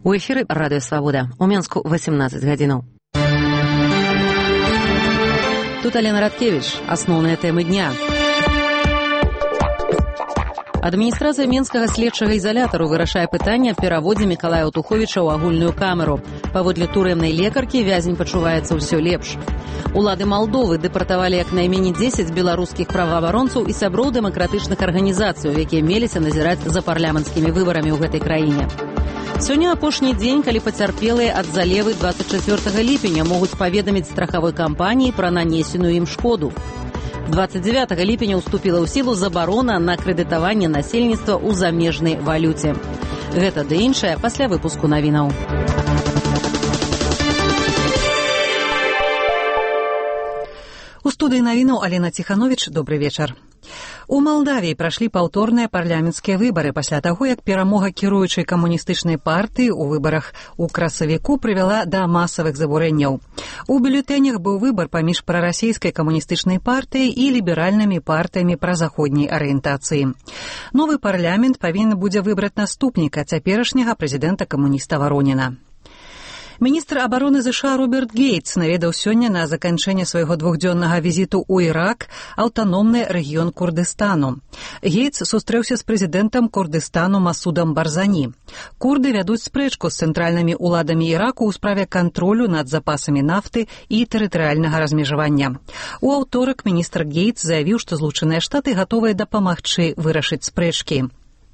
У эфіры радыё Свабода. У Менску 18 гадзінаў. Тут Алена Радкевич. Асноўныя тэмы дня. Адміністрацыя Менскага следчага ізалятару вырашае пытанне аб пераводзе Мікалая Аўтуховіча ў агульную камеру. Паводле турэмнай лекаркі вязень пачуваецца ўсё лепш. Улады Малдовы дэпартавалі як найменей 10 беларускіх праваабаронцаў і сяброў дэмакратычных арганізацый, якія меліся назіраць за парламенцкімі выбарамі ў гэтай краіне. Сёння апошні дзень, калі пацярпелыя ад залевы 24 ліпеня могуць паведаміць страхавой кампаніі пра нанесеную ім шкоду. 29 ліпеня ўступіла ў сілу забарона на крэдытаванне насельніцтва ў замежнай валюце. Гэта ды іншае пасля выпуску навінаў. У студыі навінаў Алена Ціхановіч, добры вечар. У Малдавіі прашлі паўторныя парламенцкія выбары пасля таго, як перамога кіруючай камуністычнай партыі ў выбарах у красавіку прывяла да масавых забурэнняў. У бюлетэнях быў выбар паміж прарасійскай камуністычнай партыяй і ліберальнымі партыямі празаходняй арыентацыі. Новы парламент павінен будзе выбраць наступніка цяперашняга прэзідэнта камуніста Вароніна. Міністр абароны ЗША Роберт Гейтс наведаў сёння на заканчэнне свайго двухдзённага візіту ў Ірак аўтаномны рэгіён Курдыстану. Гейтс сустрэўся з прэзідэнтам Курдыстану Масудам Барзані. Курды вядуць спрэчку з цэнтральнымі ўладамі Іраку ў справе кантролю над запасамі нафты і тэрытарыяльнага размежавання. У аўторак міністр Гейтс заявіў, што Злучаныя Штаты гатовыя дапамагчы вырашыць спрэчкі.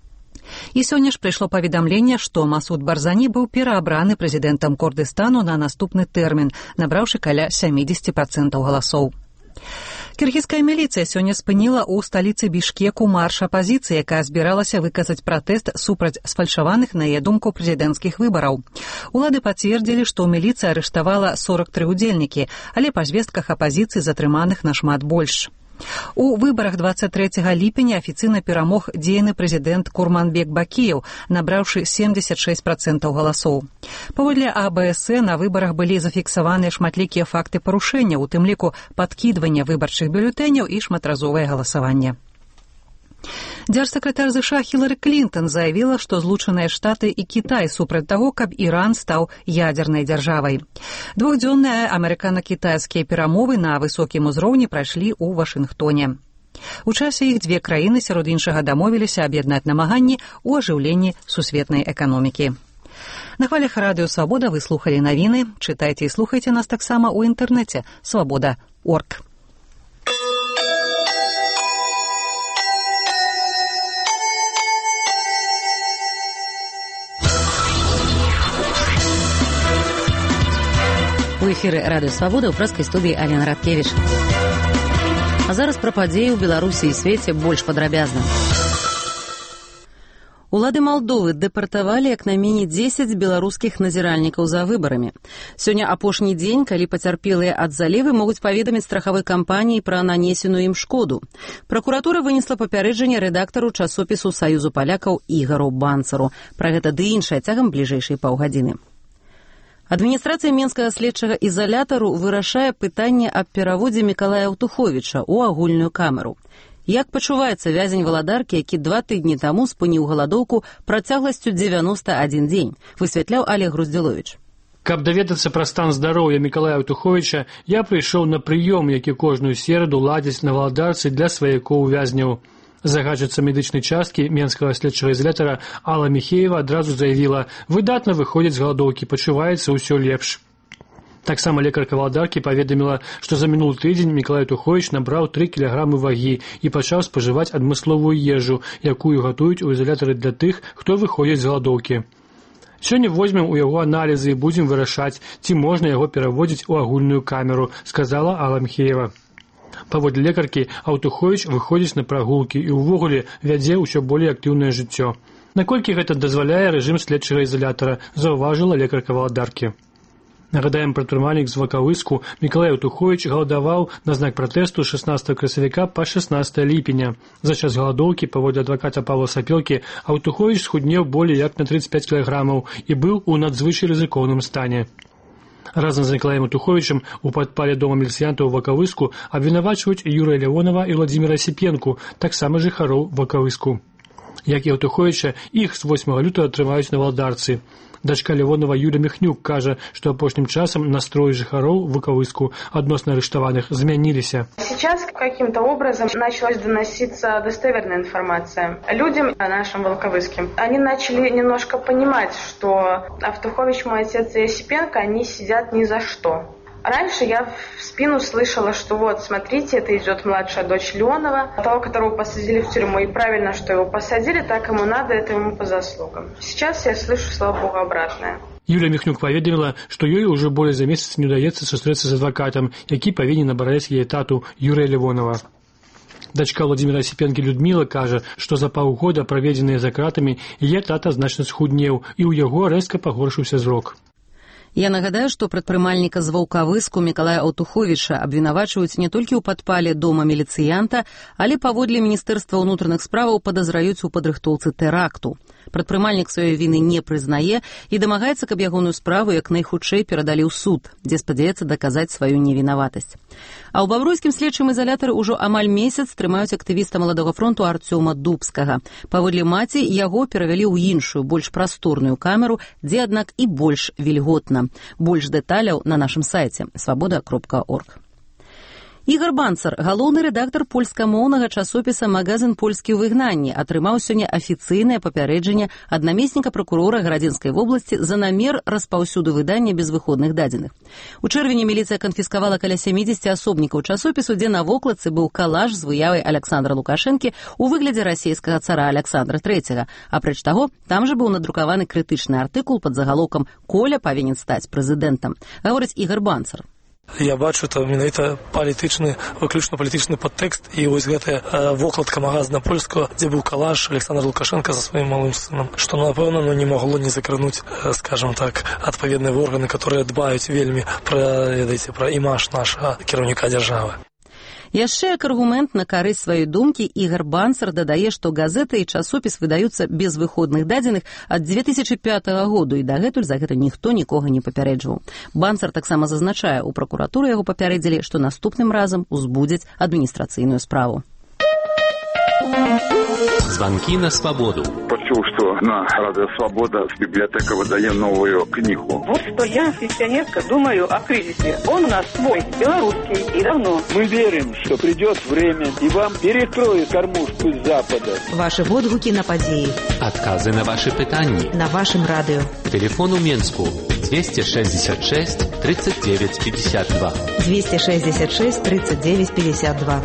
І сёння ж прыйшло паведамленне, што Масуд Барзані быў пераабраны прэзідэнтам Курдыстану на наступны тэрмін, набраўшы каля 70% галасоў. Кіргізская міліцыя сёння спыніла ў сталіцы Бішкеку марш апазіцыі, якая збіралася выказаць пратэст супраць сфальшаваных, на яе думку, прэзідэнцкіх выбараў. Улады пацвердзілі, што міліцыя арыштавала 43 удзельнікі, але па звестках апазіцыі затрыманых нашмат больш. У выбарах 23 ліпеня афіцыйна перамог дзейны прэзідэнт Курманбек Бакіеў, набраўшы 76% галасоў. Паводле АБС на выбарах былі зафіксаваныя шматлікія факты парушэння, у тым ліку падкідвання выбарчых бюлетэняў і шматразовае галасаванне. Дзяржсакратар ЗША Хілары Клінтон заявіла, што Злучаныя Штаты і Кітай супраць таго, каб Іран стаў ядзернай дзяржавай. Двухдзённыя амерыкана-кітайскія перамовы на высокім узроўні прайшлі ў Вашынгтоне. У часе іх дзве краіны, сярод іншага, дамовіліся аб'яднаць намаганні ў ажыўленні сусветнай эканомікі. На хвалях радыё Свабода вы слухалі навіны. Чытайце і слухайце нас таксама ў інтэрнэце свабода.орг. У эфіры радыё Свабода ў прэскай студыі Алена Радкевич. А зараз пра падзеі ў Беларусі і свеце больш падрабязна. Улады Малдовы дэпартавалі як найменей 10 беларускіх назіральнікаў за выбарамі. Сёння апошні дзень, калі пацярпелыя ад залевы могуць паведаміць страхавой кампаніі пра нанесеную ім шкоду. Пракуратура вынесла папярэджанне рэдактару часопісу Саюзу палякаў Ігару Банцару. Пра гэта ды іншае цягам бліжэйшай паўгадзіны. Адміністрацыя Менскага следчага ізалятару вырашае пытанне аб пераводзе Мікалая Аўтуховіча ў агульную камеру. Як пачуваецца вязень валадаркі, які 2 тыдні таму спыніў галадоўку працягласцю 91 дзень, высвятляў Олег Груздзіловіч. Каб даведацца пра стан здароўя Мікалая Аўтуховіча, я прыйшоў на прыём, які кожную сераду ладзяць на валадарцы для сваякоў вязняў. Загадчыца медычнай часткі Менскага следчага ізалятара Алла Міхеева адразу заявіла: выдатна выходзіць з галадоўкі, пачуваецца ўсё лепш. Таксама лекарка валадаркі паведаміла, што за мінулы тыдзень Мікалай Аўтуховіч набраў 3 кілаграмы вагі і пачаў спажываць адмысловую ежу, якую гатуюць у ізалятары для тых, хто выходзіць з галадоўкі. Сёння возьмем у яго аналізы і будзем вырашаць, ці можна яго пераводзіць у агульную камеру, сказала Алла Міхеева. Паводле лекаркі, Аўтуховіч выходзіць на прагулкі і ўвогуле вядзе ўсё болей актыўнае жыццё. Наколькі гэта дазваляе рэжым следчага ізалятара, заўважыла лекарка валадаркі. Нагадаем, прадпрымальнік з Вакавыску Мікалай Аўтуховіч галадаваў на знак пратэсту 16 красавіка па 16 ліпеня. За час галадоўкі, паводле адваката Павла Сапелкі, Аўтуховіч схуднеў болей як на 35 кілаграмаў і быў у надзвычай рызыкоўным стане. Разам з Мікалаем Аўтуховічам у падпале дома міліцыянтаў у Вакавыску абвінавачваюць Юрыя Лявонова і Владзіміра Сіпенку, таксама жыхароў Вакавыску. Як і Аўтуховіча, іх з 8 лютага трымаюць на валдарцы. Дачка Левонова Юля Міхнюк кажа, што апошнім часам настроі жыхароў Выкавыску адносна арыштаваных змяніліся. Сейчас каким-то образом началась доноситься достоверная информация людям о нашем Волковыске. Они начали немножко понимать, что Аўтухович, мой отец и Осипенко, они сидят ни за что. Раньше я в спину слышала, что вот, смотрите, это идет младшая дочь Леонова, того, которого посадили в тюрьму, и правильно, что его посадили, так ему надо, это ему по заслугам. Сейчас я слышу, слава богу, обратное. Юля Міхнюк паведаміла, што ёй ужо болей за месяц не ўдаецца сустрэцца з адвакатам, які павінен абараняць яе тату Юрыя Левонова. Дачка Владимира Осипенки Людмила кажа, што за паўгода, праведзеныя за кратамі, яе тата значна схуднеў, і ў яго рэзка пагоршыўся зрок. Я нагадаю, што прадпрымальніка з Ваўкавыску Мікалая Аўтуховіча абвінавачваюць не толькі ў падпале дома міліцыянта, але паводле Міністэрства ўнутраных справаў падазраюць у падрыхтоўцы тэракту. Прадпрымальнік сваёй віны не прызнае і дамагаецца, каб ягоную справу як найхутчэй перадалі ў суд, дзе спадзяецца даказаць сваю невінаватасць. А ў бабруйскім следчым ізалятары ўжо амаль месяц трымаюць актывіста Маладога фронту Арцёма Дубскага. Паводле маці, яго перавялі ў іншую, больш прасторную камеру, дзе, аднак, і больш вільготна. Больш дэталяў на нашым сайце свабода.орг. Ігар Банцар, галоўны рэдактар польскамоўнага часопіса «Магазин польскі ў выгнанні», атрымаў сёння афіцыйнае папярэджанне ад намесніка пракурора Гарадзінскай вобласці за намер распаўсюду выдання безвыходных дадзеных. У чэрвені міліцыя канфіскавала каля 70 асобнікаў часопісу, дзе на вокладцы быў калаж з выявай Александра Лукашэнкі ў выглядзе расійскага цара Александра III. Апроч таго, там жа быў надрукаваны крытычны артыкул пад загалоўкам «Коля павінен стаць прэзідэнтам», гаворыць Ігар Банцар. Я бачу, это менавіта палітычны, выключна палітычны падтэкст, і вось гэтая вокладка магазина польскага, дзе быў калаж Александра Лукашенко за сваім малым сынам, што, напэўна, не магло не закрануць, скажем так, адпаведныя органы, которые дбаюць вельмі пра імаж нашага кіраўніка дзяржавы. Яшчэ як аргумент на карысць сваёй думкі Ігар Банцар дадае, што газета і часопіс выдаюцца без выходных дадзеных ад 2005 году, і дагэтуль за гэта ніхто нікога не папярэджваў. Банцар таксама зазначае, у пракуратуры яго папярэдзілі, што наступным разам узбудзяць адміністрацыйную справу. Звонки на свободу. Почув, что на Радио Свобода библиотека выдает новую книгу. Вот что я, пенсионерка, думаю о кризисе. Он у нас свой, белорусский, и давно. Мы верим, что придет время, и вам перекроют кормушку с Запада. Ваши водгуки на подеи. Отказы на ваши питания. На вашем радио. Телефон у Менску 266 39 52. 266 39 52.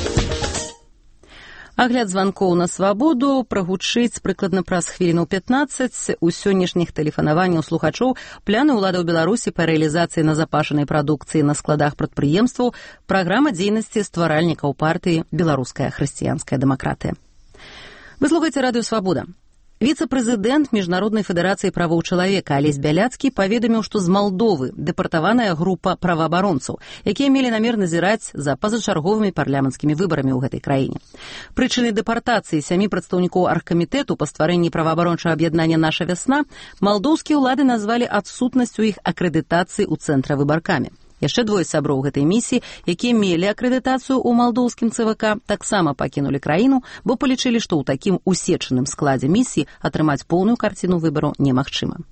Агляд званкоў на свабоду прагучыць прыкладна праз хвіліну 15 у сённяшніх тэлефанаванняў слухачоў пляны ўладаў Беларусі па рэалізацыі назапашанай прадукцыі на складах прадпрыемстваў, праграма дзейнасці стваральнікаў партыі «Беларуская хрысціянская дэмакратыя». Вы слухаеце радыё «Свабода». Віцэ-прэзідэнт Міжнароднай федэрацыі правоў чалавека Алесь Бяляцкі паведаміў, што з Малдовы дэпартаваная група праваабаронцаў, якія мелі намер назіраць за пазачарговымі парламенцкімі выбарамі ў гэтай краіне. Прычынай дэпартацыі 7 прадстаўнікоў аргкамітэту па стварэнні праваабарончага аб'яднання «Наша вясна» малдоўскія ўлады назвалі адсутнасць у іх акрэдытацыі ў цэнтра выбаркамі. Яшчэ двое сяброў гэтай місіі, якія мелі акрэдытацыю ў малдоўскім ЦВК, таксама пакінулі краіну, бо палічылі, што ў такім усечаным складзе місіі атрымаць поўную карціну выбару немагчыма.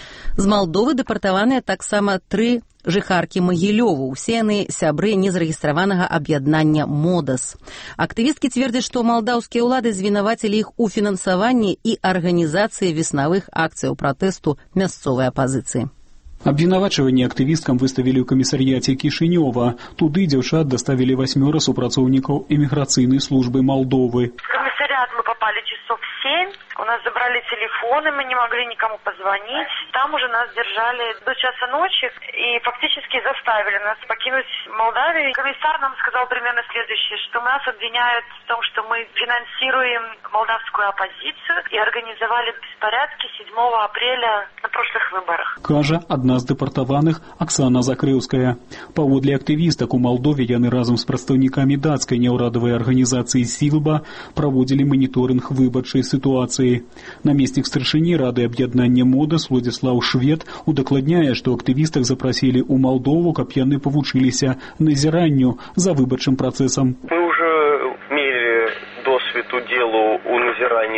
З Малдовы дэпартаваныя таксама 3 жыхаркі Магілёву, усе яны сябры незарэгістраванага аб'яднання «Модас». Актывісткі цвердзяць, што малдаўскія ўлады звінавацілі іх у фінансаванні і арганізацыі веснавых акцыяў пратэсту мясцовай апазіцыі. Абвінавачванні актывісткам выставілі ў камісарыяце Кішынёва. Туды дзяўчат даставілі 8 супрацоўнікаў эміграцыйнай службы Малдовы. В комиссариат мы попали часов 7. У нас забрали телефоны, мы не могли никому позвонить. Там уже нас держали до часа ночи и фактически заставили нас покинуть Молдавию. Комиссар нам сказал примерно следующее, что нас обвиняют в том, что мы финансируем молдавскую оппозицию и организовали беспорядки 7 апреля на прошлых выборах. Кажа адна з дэпартаваных Аксана Закрыўская. Паводле актывістак у Малдове яны разам з прадстаўнікамі дацкай няўрадавай арганізацыі «Сілба» праводзілі маніторынг выбарчай сітуацыі. Намеснік старшыні рады аб'яднання «Модас» Владзіслаў Швед удакладняе, што актывістак запрасілі ў Малдову, каб яны павучыліся назіранню за выбарчым працэсам. Мы уже мелі досвід удзелу ў назіранні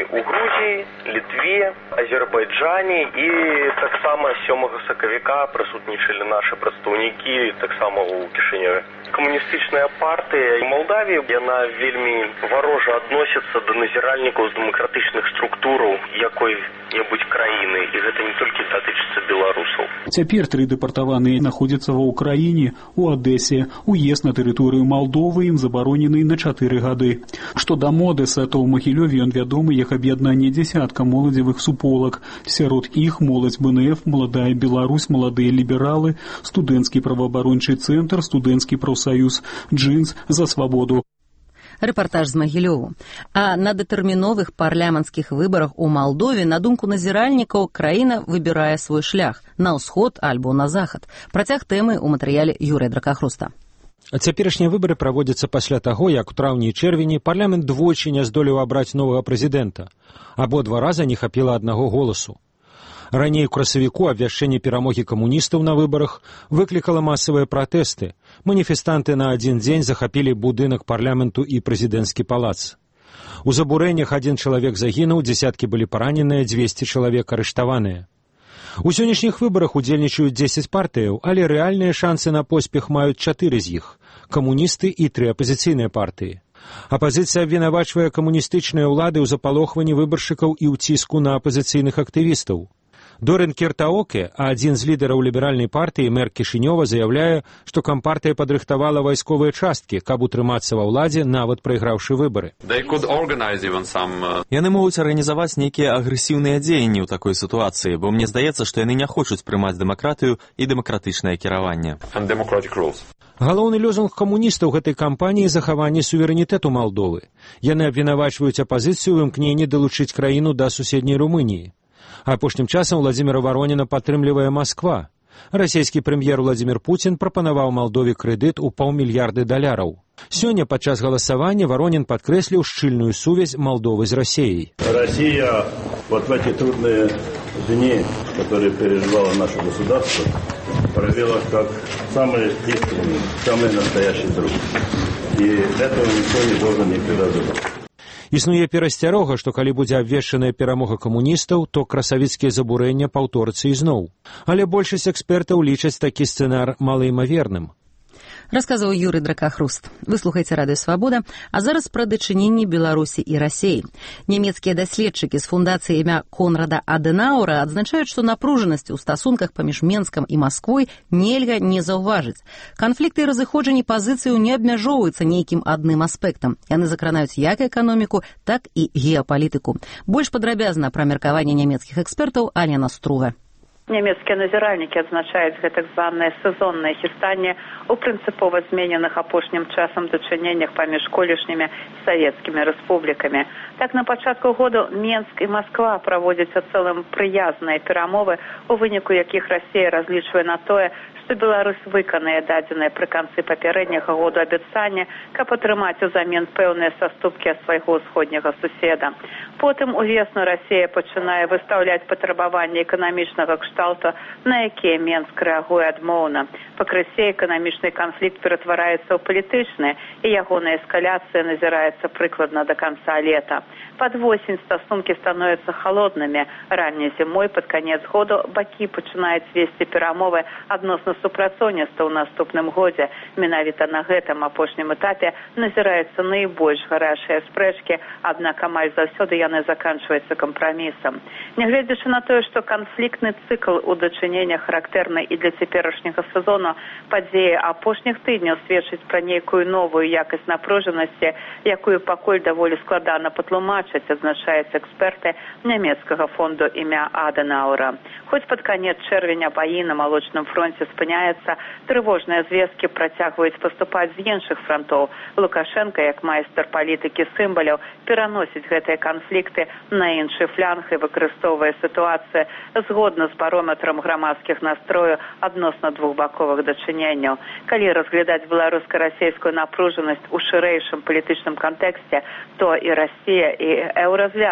у Грузіі, Літве, Азербайджане і таксама 7 сакавіка прысутнічалі нашы прадстаўнікі таксама ў Кішынёве. Камуністычная партыя Малдавіі, яна вельмі варожа адносіцца да назіральнікаў з дэмакратычных структураў якой-небудзь краіны, і гэта не толькі датычыцца беларусаў. Цяпер 3 дэпартаваныя знаходзяцца ва Ўкраіне, у Адэсе. Уезд на тэрыторыю Малдовы ім забаронены на 4 гады. Што да Модеса, то ў Магілёве ён вядомы як аб'яднанне дзясятка моладзевых суполак. Сярод іх моладзь БНФ, Маладая Беларусь, Маладыя лібералы, студэнцкі праваабарончы цэнтр, студэнцкі прафсаюз «Джинс за свабоду». Рэпартаж з Магілёву. А на дэтэрміновых парламенцкіх выбарах у Малдове, на думку назіральнікаў, краіна выбірае свой шлях на ўсход альбо на захад. Працяг тэмы ў матэрыяле Юрыя Дракахруста. Цяперашнія выбары праводзяцца пасля таго, як у траўні і чэрвені парламент двойчы не здолеў абраць новага прэзідэнта. Абодва раза не хапіла аднаго голасу. Раней у красавіку абвяшчэнне перамогі камуністаў на выбарах выклікала масавыя пратэсты. Маніфестанты на адзін дзень захапілі будынак парламенту і прэзідэнцкі палац. У забурэннях 1 чалавек загінуў, дзесяткі былі параненыя, 200 чалавек арыштаваныя. У сённяшніх выбарах удзельнічаюць 10 партыяў, але рэальныя шансы на поспех маюць 4 з іх – камуністы і 3 апазіцыйныя партыі. Апазіцыя абвінавачвае камуністычныя ўлады ў запалохванні выбаршчыкаў і ў ціску на апазіцыйных актывістаў. Дорен Кертаоке, адзін з лідараў ліберальнай партыі, мэр Кішынёва, заяўляе, што кампартыя падрыхтавала вайсковыя часткі, каб утрымацца ва ўладзе, нават прайграўшы выбары. Яны могуць арганізаваць нейкія агрэсіўныя дзеянні ў такой сітуацыі, бо мне здаецца, што яны не хочуць прымаць дэмакратыю і дэмакратычнае кіраванне. Галоўны лозунг камуністаў гэтай кампаніі – захаванне суверэнітэту Малдовы. Яны абвінавачваюць апазіцыю ў імкненні далучыць краіну да суседняй Румыніі. Апошнім часам Владзіміра Вароніна падтрымлівае Масква. Расійскі прэм'ер Владзімір Пуцін прапанаваў Малдове крэдыт у $500 мільярдаў. Сёння падчас галасавання Воронин падкрэсліў шчыльную сувязь Молдовы с Россией. Россия вот в эти трудные дни, которые переживало наше государство, проявила как самый искренний, самый настоящий друг. И этого никто не должен никогда забыть. Існуе перасцярога, што калі будзе абвешчаная перамога камуністаў, то красавіцкія забурэння паўторыцца ізноў. Але большасць экспертаў лічаць такі сцэнар малаімаверным. Расказваў Юрый Дракахруст. Вы слухаеце Радыё Свабода, а зараз пра дачыненні Беларусі і Расіі. Нямецкія даследчыкі з фундацыі імя Конрада Адэнаўра адзначаюць, што напружанасць у стасунках паміж Менскам і Масквой нельга не заўважыць. Канфлікты і разыходжанні пазіцыяў не абмяжоўваюцца нейкім адным аспектам. Яны закранаюць як эканоміку, так і геапалітыку. Больш падрабязна пра меркаванне нямецкіх экспертаў Алена Струга. Нямецкія назіральнікі адзначаюць гэтак званае сезоннае хістанне ў прынцыпова змененых апошнім часам дачыненнях паміж колішнімі савецкімі рэспублікамі. Так, на пачатку году Менск і Масква праводзяць у цэлым прыязныя перамовы, у выніку якіх Расія разлічвае на тое, што Беларусь выканае дадзеныя пры канцы папярэдняга году абяцанне, каб атрымаць узамен пэўныя саступкі ад свайго ўсходняга суседа. Потым увесну Расія пачынае выстаўляць патрабаванні эканамічнага кшталту, на якія Менск рэагуе адмоўна. Пакрысе эканамічны канфлікт ператвараецца ў палітычны, і ягоная эскаляцыя назіраецца прыкладна да канца лета. Пад восень стасункі становяцца халоднымі. Ранняй зімой пад канец году бакі пачынаюць весці перамовы адносна супрацоўніцтва ў наступным годзе. Менавіта на гэтым апошнім этапе назіраюцца найбольш гарачыя спрэчкі, аднак амаль заўсёды яны заканчваюцца кампрамісам. Нягледзячы на тое, што канфліктны цыкл у дачыненнях характэрны і для цяперашняга сезону, падзеі апошніх тыдняў сведчаць пра нейкую новую якасць напружанасці, якую пакуль даволі складана патлумачыць, адзначаюць эксперты нямецкага фонду імя Адэнаўра. Хоць пад канец чэрвеня баі на малочным фронце спыняецца, трывожныя звесткі працягваюць паступаць з іншых фронтоў. Лукашенко, як майстар палітыкі сімваляў, пераносіць гэтыя канфлікты на іншы фланг і выкарыстоўвае сітуацыю згодна з барометрам грамадскіх настрою адносна двухбаковых дачыненняў. Калі разглядаць беларуска-расійскую напружанасць у шырэйшым палітычным кантэксце, то і Расія, і еўразвяз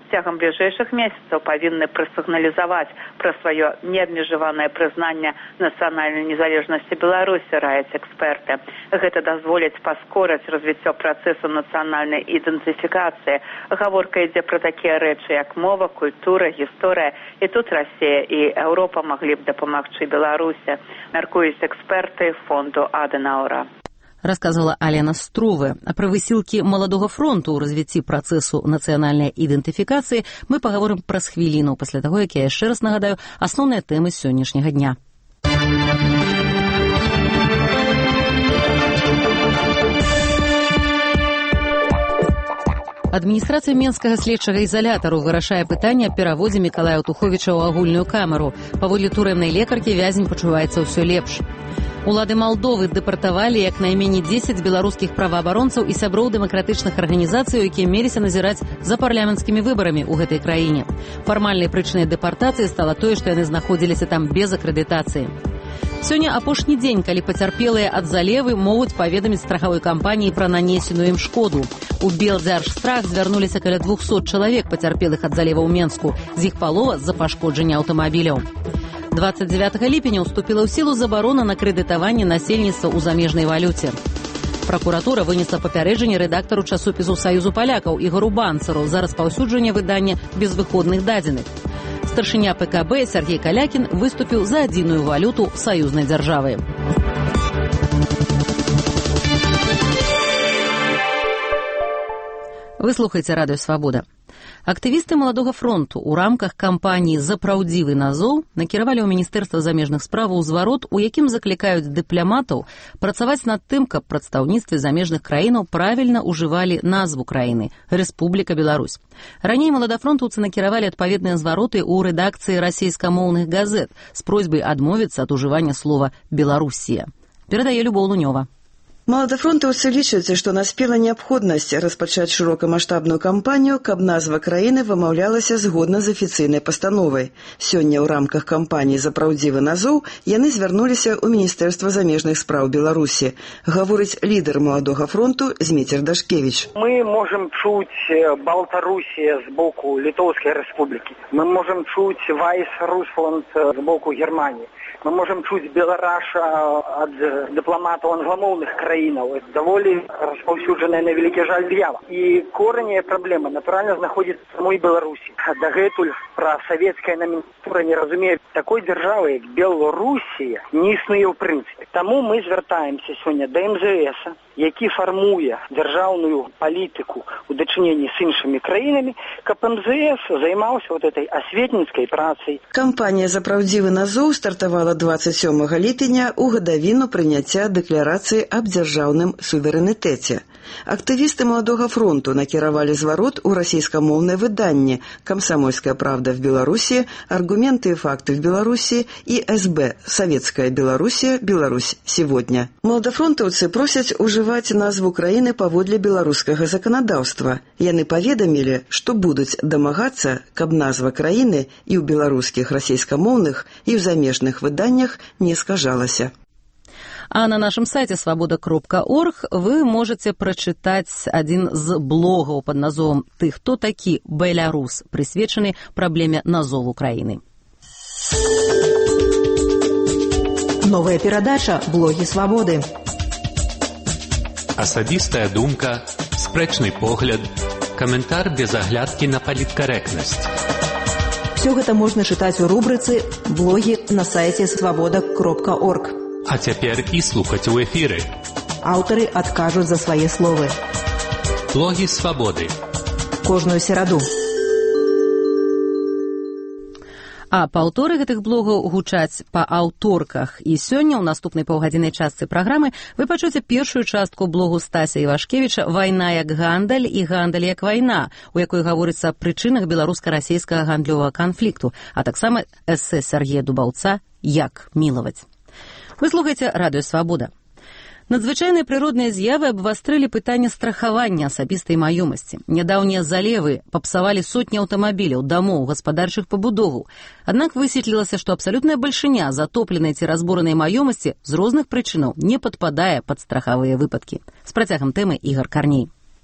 цягам бліжэйшых месяцаў павінны прасігналізаваць пра сваё неабмежаванае прызнанне нацыянальнай незалежнасці Беларусі, раяць эксперты. Гэта дазволіць паскорыць развіццё працэсу нацыянальнай ідэнтыфікацыі. Гаворка ідзе пра такія рэчы, як мова, культура, гісторыя. І тут Расія і Еўропа маглі б дапамагчы Беларусі, мяркуюць эксперты фонду Аденаура. Рассказывала Алена Струве. А про высілкі маладога фронту ў развіцці працэсу нацыянальнай ідэнтыфікацыі мы паговорым праз хвіліну, пасля таго, як я яшчэ раз нагадаю асноўныя тэмы сённяшняга дня. Адміністрацыя Менскага следчага ізалятару вырашае пытанне аб пераводзе Мікалая Аўтуховіча ў агульную камеру. Паводле турэмнай лекаркі вязень пачуваецца ўсё лепш. Улады Малдовы дэпартавалі як найменей 10 беларускіх праваабаронцаў і сяброў дэмакратычных арганізацый, якія меліся назіраць за парламенцкімі выбарамі ў гэтай краіне. Фармальнай прычынай дэпартацыі стала тое, што яны знаходзіліся там без акрэдытацыі. Сёння апошні дзень, калі пацярпелыя ад залевы могуць паведаміць страхавой кампаніі пра нанесеную ім шкоду. У Белдзяржстрах звярнуліся каля 200 чалавек пацярпелых ад залева ў Менску, з іх палова з-за пашкоджання аўтамабіляў. 29 ліпеня ўступіла ў сілу забарона на крэдытаванне насельніцтва ў замежнай валюце. Пракуратура вынесла папярэджанне рэдактару часопісу Саюзу палякаў Ігору Банцару за распаўсюджванне выдання безвыходных дадзеных. Старшыня ПКБ Сергей Калякін выступіў за адзіную валюту саюзнай дзяржавы. Вы слухаеце радыё Свабода. Актывісты маладога фронту ў рамках кампаніі «За праўдзівы назоў» накіравалі ў Міністэрства замежных справаў зварот, у якім заклікаюць дыпламатаў працаваць над тым, каб прадстаўніцтвы замежных краінаў правільна ўжывалі назву краіны – Рэспубліка Беларусь. Раней маладафронтаўцы накіравалі адпаведныя звароты ў рэдакцыі расійскамоўных газет з просьбай адмовіцца ад ужывання слова «Беларусія». Перадае Любоў Лунёва. Маладафронтаўцы лічаць, што наспела неабходнасць распачаць шырокамаштабную кампанію, каб назва краіны вымаўлялася згодна з афіцыйнай пастановай. Сёння ў рамках кампаніі «За праўдзівы назоў» яны звярнуліся ў Міністэрства замежных спраў Беларусі. Гаворыць лідар маладога фронту Зміцер Дашкевіч. Мы можам чуць Балтарусія з боку Літоўскай рэспублікі. Мы можам чуць Вайс Русланд з боку Германії. Мы можем чуць Белараша ад дыпламатаў англамоўных краінаў. Это даволі распаўсюджаная на вялікі жаль з'ява. І корані праблемы, натуральна, знаходзіцца в самой Беларусі. Дагэтуль пра савецкая номенклатура не разумее такой дзяржавы, як Беларусія, не існуе ў прынцыпе. Таму мы звяртаемся сёння да МЗС, які фармуе дзяржаўную палітыку ў дачыненні з іншымі краінамі, каб МЗС займаўся вот этой асветніцкай працай. Кампанія «За праўдзівы назоў» стартавала 27 ліпеня ў гадавіну прыняцця дэкларацыі аб дзяржаўным суверэнітэце. Актывісты маладога фронту накіравалі зварот у расійскамоўнае выданне «Комсомольская правда в Беларуси», «Аргументы и факты в Беларуси» и СБ «Советская Белоруссия. Беларусь сегодня». Маладафронтаўцы просяць ужываць назву краіны паводле беларускага заканадаўства. Яны паведамілі, што будуць дамагацца, каб назва краіны і ў беларускіх расійскамоўных, і ў замежных выданнях не скажалася. А на нашем сайте svoboda.org вы можете прочитать один з блогаў под назвом «Ты хто такі Беларус», присвечаны праблеме назову краіны. Новая перадача «Блогі свабоды». Асабістая думка, спрэчны погляд, каментар без аглядкі на паліткарэктнасць. Все гэта можна чытаць у рубрыцы «Блогі» на сайце svoboda.org. А цяпер і слухаць у эфіры. Аўтары адкажуць за свае словы. Блогі свабоды. Кожную сераду. А паўторы гэтых блогаў гучаць па аўторках. І сёння ў наступнай паўгадзіннай частцы праграмы вы пачуеце першую частку блогу Стася Івашкевіча «Вайна як гандаль» і «Гандаль як вайна», у якой гаворыцца аб прычынах беларуска-расійскага гандлёвага канфлікту, а таксама эсэ Сергея Дубаўца «Як мілаваць». Вы слухаеце радыё «Свабода». Надзвычайныя прыродныя з'явы абвастрылі пытанне страхавання асабістай маёмасці. Нядаўнія залевы папсавалі сотні аўтамабіляў, дамоў, гаспадарчых пабудоваў. Аднак высветлілася, што абсалютная бальшыня затопленай ці разбуранай маёмасці з розных прычынаў не падпадае пад страхавыя выпадкі. З працягам тэмы Ігар Карней.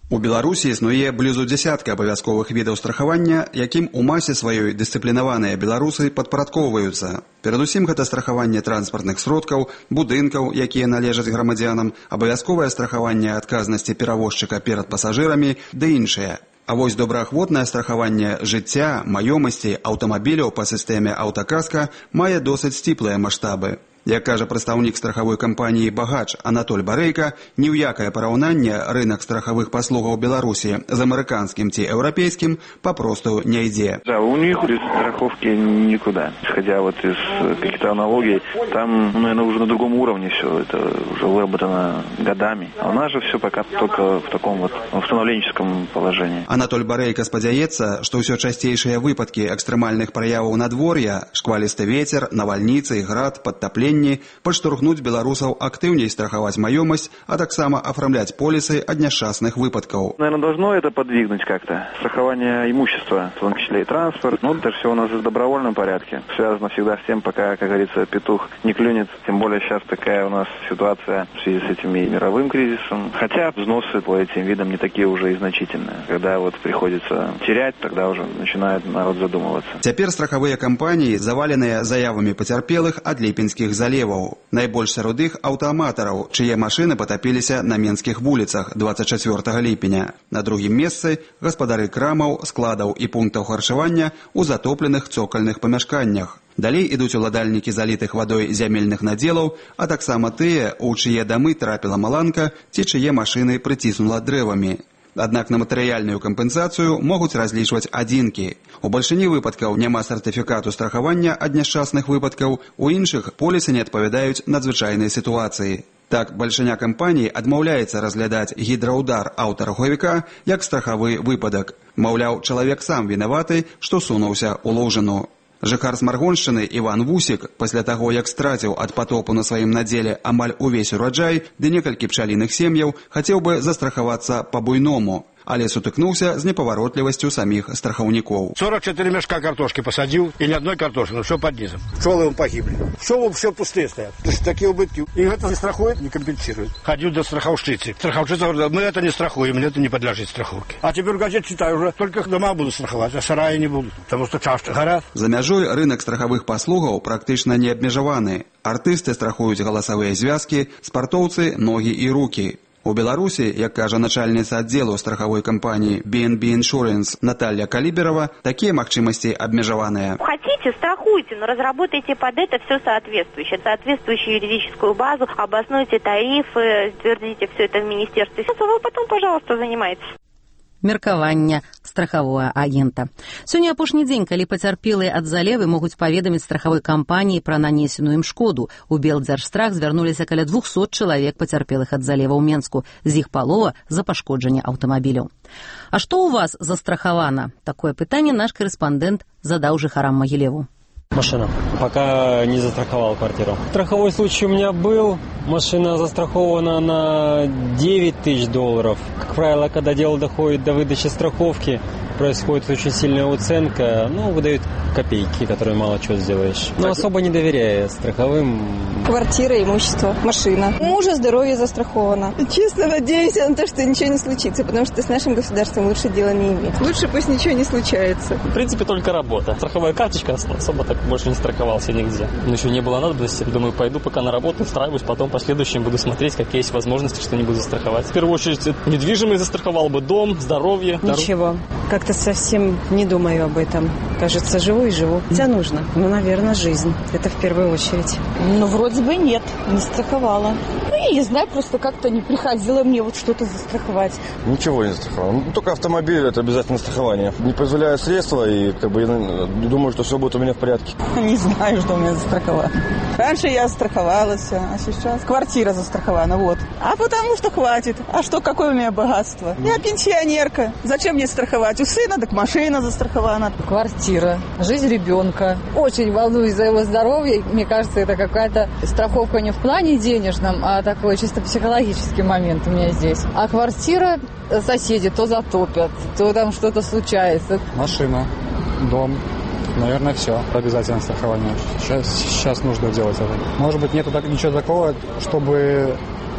У Беларусі існуе блізу дзясятка абавязковых відаў страхавання, якім у масе сваёй дысцыплінаваныя беларусы падпарадкоўваюцца. Перадусім гэта страхаванне транспартных сродкаў, будынкаў, якія належаць грамадзянам, абавязковае страхаванне адказнасці перавозчыка перад пасажырамі ды іншыя. А вось добраахвотнае страхаванне жыцця, маёмасці, аўтамабіляў па сістэме аўтакаска мае досыць сціплыя маштабы. Як кажа прадстаўнік страхавой кампаніі «Багач» Анатоль Барейка, ні ў якае параўнанне рынок страхавых паслугаў Беларусі з амерыканскім ці еўрапейскім попросту не ідзе. Да, у них без страховки никуда. Исходя вот из каких-то аналогий, там, наверное, уже на другом уровне все. Это уже выработано годами. А у нас же все пока только в таком вот установленческом положении. Анатоль Барейка спадзяецца, што ўсё часцейшыя выпадкі экстрэмальных праяваў надвор'я, шквалісты вецер, навальніцы, град, падтапленне падштурхнуць беларусаў актыўней страхаваць маёмасць, а таксама афармляць полісы ад няшчасных выпадкаў. Наверное, должно это подвигнуть как-то. Страхование имущества, в том числе и транспорт. Ну, это все у нас в добровольном порядке. Связано всегда с тем, пока, как говорится, петух не клюнет. Тем более сейчас такая у нас ситуация в связи с этим и мировым кризисом. Хотя взносы по этим видам не такие уже и значительные. Когда вот приходится терять, тогда уже начинает народ задумываться. Цяпер страхавыя кампаніі заваленыя заявамі пацярпелых ад ліпенскіх залеваў. Найбольш сярод іх аўтааматараў, чые машыны патапіліся на менскіх вуліцах 24 ліпеня. На другім месцы гаспадары крамаў, складаў і пунктаў харчавання ў затопленых цокальных памяшканнях. Далей ідуць уладальнікі залітых вадой зямельных надзелаў, а таксама тыя, у чые дамы трапіла маланка ці чые машыны прыціснула дрэвамі. Аднак на матэрыяльную кампенсацыю могуць разлічваць адзінкі. У бальшыні выпадкаў няма сертыфікату страхавання ад няшчасных выпадкаў, у іншых полісы не адпавядаюць надзвычайнай сітуацыі. Так, бальшыня кампаній адмаўляецца разглядаць гідраўдар аўтарухавіка як страхавы выпадак. Маўляў, чалавек сам вінаваты, што сунуўся ў лужыну. Жыхар Смаргоншчыны Іван Вусік, пасля таго, як страціў ад потопу на сваім надзеле амаль увесь ураджай ды некалькі пчаліных сем'яў, хацеў бы застрахавацца па-буйному, але сутыкнуўся з непаваротлівасцю саміх страхаўнікоў. 44 мешка картошки посадил, и ни одной картошки, но все под низом. Пчелы вон погибли. Пчелы все пустые стоят. То есть такие убытки. И это не страхует, не компенсирует. Ходил до страховщицы. Страховщица говорит, мы это не страхуем, это не подлежит страховке. А теперь газет читаю уже, только дома буду страховать, а сараи не будут, потому что чашки горят. За мяжой рынок страхавых паслугаў практычна не абмежаваны. Артысты страхуюць галасавыя звязкі, спартоўцы ногі і рукі. У Беларусі, як кажа начальніца аддзелу страхавой кампаніі BNB Insurance Наталья Калиберова, такія магчымасці абмежаваныя. Хотите, страхуйте, но разработайте под это все соответствующую юридическую базу, обоснуйте тарифы, утвердите все это в министерстве. Вы потом, пожалуйста, занимайтесь. Меркавання страхавого агента. Сёння апошні дзень, калі пацярпелыя ад залевы могуць паведаміць страхавой кампаніі пра нанесеную ім шкоду. У Белдзяржстрах звярнуліся каля 200 чалавек пацярпелых ад залева ў Менску, з іх палова за пашкоджанне аўтамабіляў. А што ў вас застрахавана? Такое пытанне наш корэспандэнт задаў жыхарам Магілеву. Машина. Пока не застраховал квартиру. Страховой случай у меня был. Машина застрахована на $9 тысяч. Как правило, когда дело доходит до выдачи страховки, происходит очень сильная уценка. Выдают копейки, которые мало чего сделаешь. Но особо не доверяя страховым. Квартира, имущество, машина. У мужа здоровье застраховано. Честно надеюсь на то, что ничего не случится, потому что с нашим государством лучше дела не иметь. Лучше пусть ничего не случается. В принципе, только работа. Страховая карточка, особо так больше не страховался нигде. Но еще не было надобности. Думаю, пойду пока на работу, устраиваюсь, потом в последующем буду смотреть, какие есть возможности, что-нибудь застраховать. В первую очередь, недвижимость застраховал бы, дом, здоровье. Ничего. Как-то совсем не думаю об этом. Кажется, живу и живу. Хотя нужно. Наверное, жизнь. Это в первую очередь. Вроде бы нет, не страховала. Я не знаю, просто как-то не приходило мне что-то застраховать. Ничего не застраховал. Только автомобиль, это обязательно страхование. Не позволяю средства, и я думаю, что все будет у меня в порядке. Не знаю, что у меня застраховано. Раньше я страховалась, а сейчас квартира застрахована, вот. А потому что хватит. А что, какое у меня богатство? Я пенсионерка. Зачем мне страховать? У сына так машина застрахована. Квартира, жизнь ребенка. Очень волнуюсь за его здоровье. Мне кажется, это какая-то страховка не в плане денежном, а такой чисто психологический момент у меня здесь. А квартира, соседи то затопят, то там что-то случается. Машина, дом. Наверное, все. Обязательно страхование. Сейчас нужно делать это. Может быть, нет ничего такого, чтобы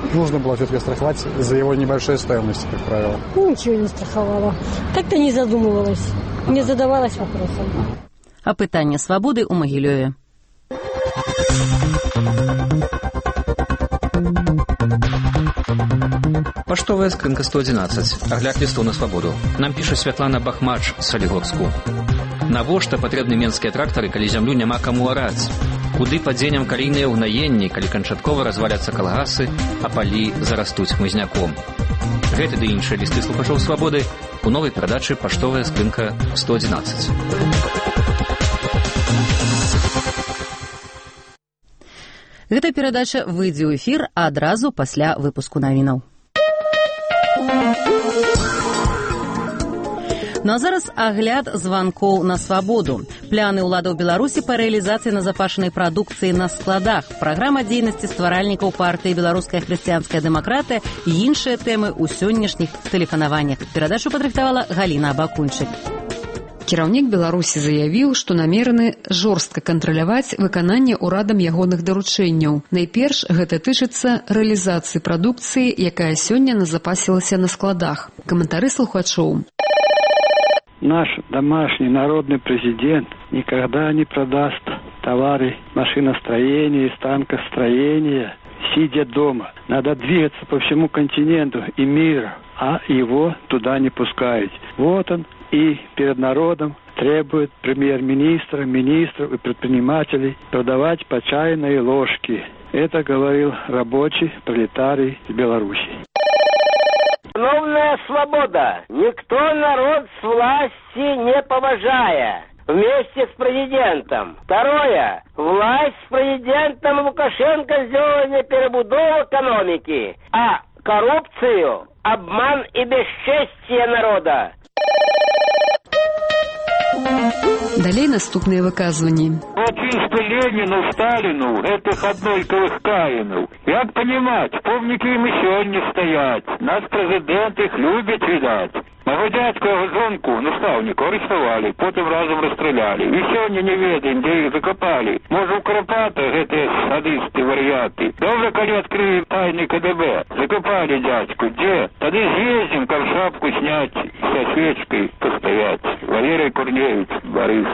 Нужно было все-таки страховать за его небольшой стоимости, как правило. Ничего не страховала. Как-то не задумывалась, не задавалась вопросом. Апытанне свабоды ў Магілёве. Паштовая скрынка 111. Агляд лістоў на свабоду. Нам піша Святлана Бахмач з Салігорску. Навошта патрэбны менскія трактары, калі зямлю няма каму араць? Куды падзенням калійныя ўгнаенні, калі канчаткова разваляцца калгасы, а палі зарастуць хмызняком? Гэты ды іншыя лісты слухачоў свабоды у новай перадачы «Паштовая скрынка 111». Гэта перадача выйдзе ў эфір адразу пасля выпуску навінаў. Ну а зараз агляд званкоў на свабоду. Пляны ўладаў Беларусі па рэалізацыі назапашанай прадукцыі на складах, праграма дзейнасці стваральнікаў партыі «Беларуская хрысціянская дэмакратыя» і іншыя тэмы ў сённяшніх тэлефанаваннях. Перадачу падрыхтавала Галіна Абакунчык. Кіраўнік Беларусі заявіў, што намерены жорстка кантраляваць выкананне ўрадам ягоных даручэнняў. Найперш гэта тычыцца рэалізацыі прадукцыі, якая сёння назапасілася на складах. Каментары слухачоў. Наш домашний народный президент никогда не продаст товары машиностроения и станкостроения, сидя дома. Надо двигаться по всему континенту и миру, а его туда не пускают. Вот он и перед народом требует премьер-министра, министров и предпринимателей продавать по чайной ложке. Это говорил рабочий пролетарий из Беларуси. Новая свобода. Никто народ с власти не поважая. Вместе с президентом. Второе. Власть с президентом Лукашенко сделали перебудову экономики, а коррупцию, обман и бесчестие народа. Далей наступныя выказванні. Чисто Ленину, Сталину, этих однойковых каинов. Як понимать, помники им и сегодня стоят. Наш президент их любит, видать. Мого дядька його жонку, наставника, арестували, потім разом розстріляли. І сьогодні не ведаємо, де їх закопали. Може, у Карпатах ці садисти, варіати. Добре, коли відкриють тайний КДБ. Закопали дядьку. Де? Тоді з'їздимо, как шапку снять, со свечкой постоять. Валерий Корнеевич, Борис.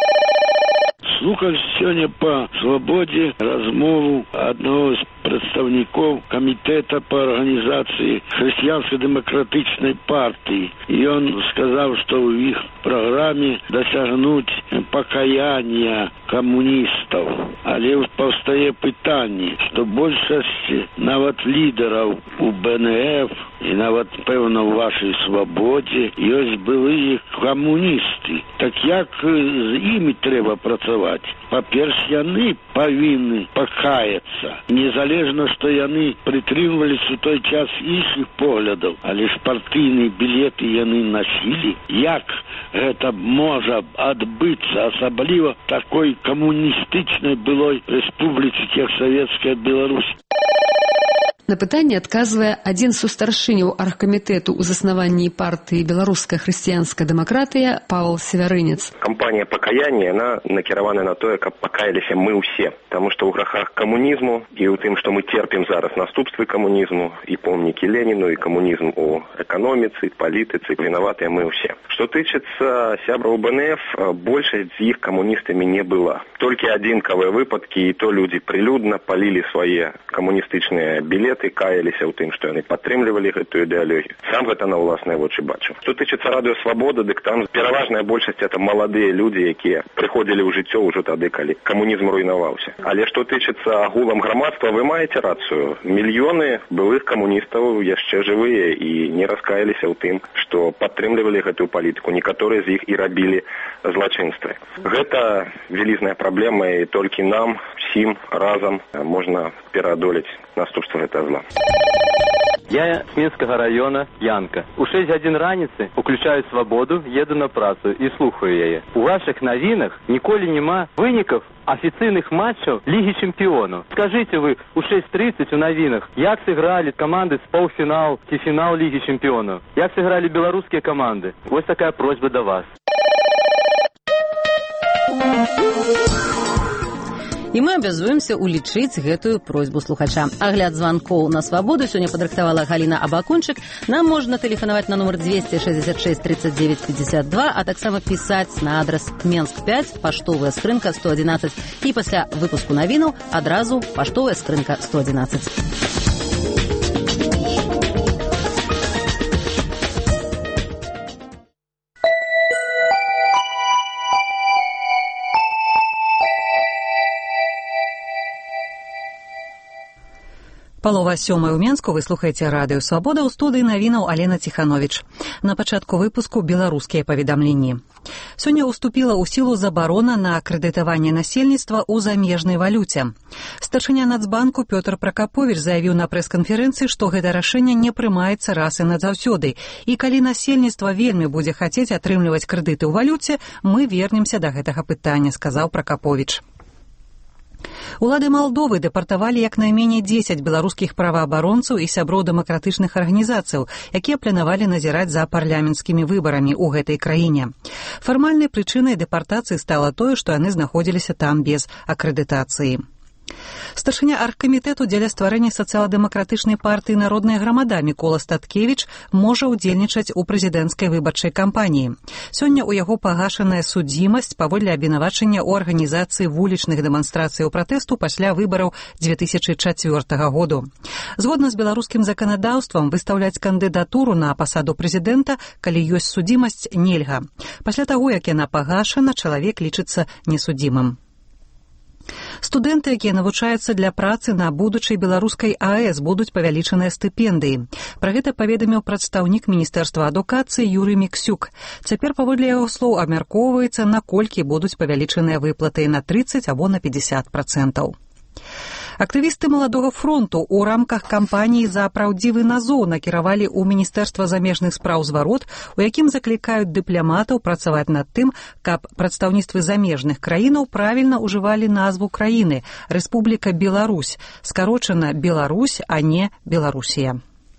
Слухав сьогодні по свободі розмову одного з представників комітету по організації Християнсько-демократичної партії. І він сказав, що в їх програмі досягнуть покаяння комуністів. Але повстає питання, що більшість навіть лідерів у БНФ і навіть, певно, в вашій свободі, ось були комуністи. Так як з ними треба працювати? По-перше, вони повинні покаятися. Незалежно, що вони притримувалися у той час їхніх поглядів, але ж партійні білети вони носили. Як це може відбутися, особливо в такій комуністичній былой республіці, як Совєтська Білорусь? На пытанне адказвае адзін з старшыняў аргкамітэту ў заснаванні партыі «Беларуская хрысціянская дэмакратыя» Павел Севярынец. Кампанія пакаяння, яна накіравана на тое, каб пакаяліся мы ўсе. Таму што ў грахах камунізму і ў тым, што мы терпім зараз наступствы камунізму і помнікі Леніну, і камунізм у эканоміцы, палітыцы, вінаватыя мы ўсе. Што тычыцца сябраў БНФ, большасць з іх камуністамі не была. Толькі адзінкавыя выпадкі, і то людзі прылюдна палілі свае камуністычныя білеты, каяліся ў тым, што яны падтрымлівалі гэтую ідэалогію. Сам гэта на ўласныя вочы бачыў. Што тычыцца радыё «Свабода», дык там пераважная большасць это маладыя людзі, якія прыходзілі ў жыццё ўжо тады, калі камунізм руйнаваўся. Але што тычыцца агулам грамадства, вы маеце рацыю. Мільёны былых камуністаў яшчэ жывыя і не раскаяліся ў тым, што падтрымлівалі гэтую палітыку. Некаторыя з іх і рабілі злачынствы. Гэта вялізная праблема, і толькі нам, всім разам можна пераадолець наступства гэтага зла. Я с Минского района, Янка. У 6 гадзін раніцы уключаю «Свободу», еду на працу і слухаю яе. У ваших навінах ніколі нема вынікаў афіцыйных матчаў Лігі чэмпіёнаў. Скажите вы, у 6:30 у навінах, як сыгралі команды з паўфінал ці фінал Лігі чэмпіёнаў? Як сыгралі беларускія команды? Вось такая просьба до вас. І мы абязуемся улічыць гэтую просьбу слухача. Агляд званкоў на свабоду сёння падрыхтавала Галіна Абакунчык. Нам можна тэлефанаваць на нумар 266 39 52, а таксама пісаць на адрас Менск 5, паштовая скрынка 111. І пасля выпуску навінаў адразу паштовая скрынка 111. Палова сёмай у Менску, вы слухаеце радыё «Свабода», ў студыі навінаў Алена Ціхановіч. На пачатку выпуску беларускія паведамленні. Сёння уступіла ў сілу забарона на крэдытаванне насельніцтва ў замежнай валюце. Старшыня Нацбанку Пётр Пракаповіч заявіў на прэс-канферэнцыі, што гэта рашэнне не прымаецца раз і назаўсёды. І калі насельніцтва вельмі будзе хацець атрымліваць крэдыты ў валюце, мы вернемся да гэтага пытання, сказаў Пракаповіч. Улады Малдовы дэпартавалі як найменей 10 беларускіх праваабаронцаў і сяброў дэмакратычных арганізацыяў, якія планавалі назіраць за парламенцкімі выбарамі ў гэтай краіне. Фармальнай прычынай дэпартацыі стала тое, што яны знаходзіліся там без акрэдытацыі. Старшыня аргкамітэту дзеля стварэння сацыяладэмакратычнай партыі «Народная грамада» Мікола Статкевіч можа ўдзельнічаць у прэзідэнцкай выбарчай кампаніі. Сёння ў яго пагашаная судзімасць паводле абвінавачання ў арганізацыі вулічных дэманстрацыяў пратэсту пасля выбараў 2004 году. Згодна з беларускім заканадаўствам, выстаўляць кандыдатуру на пасаду прэзідэнта, калі ёсць судзімасць, нельга. Пасля таго, як яна пагашана, чалавек лічыцца несудзімым. Студэнты, якія навучаюцца для працы на будучай беларускай АЭС, будуць павялічаныя стыпендыі. Пра гэта паведаміў прадстаўнік Міністэрства адукацыі Юрый Міксюк. Цяпер, паводле яго слоў, абмяркоўваецца, наколькі будуць павялічаныя выплаты на 30 або на 50%. Актывісты Маладога фронту ў рамках кампаніі «За праўдзівы назоў» накіравалі ў Міністэрства замежных спраў зварот, у якім заклікаюць дыпламатаў працаваць над тым, каб прадстаўніцтвы замежных краінаў правільна ўжывалі назву краіны – Рэспубліка Беларусь, скарочана Беларусь, а не Беларусія.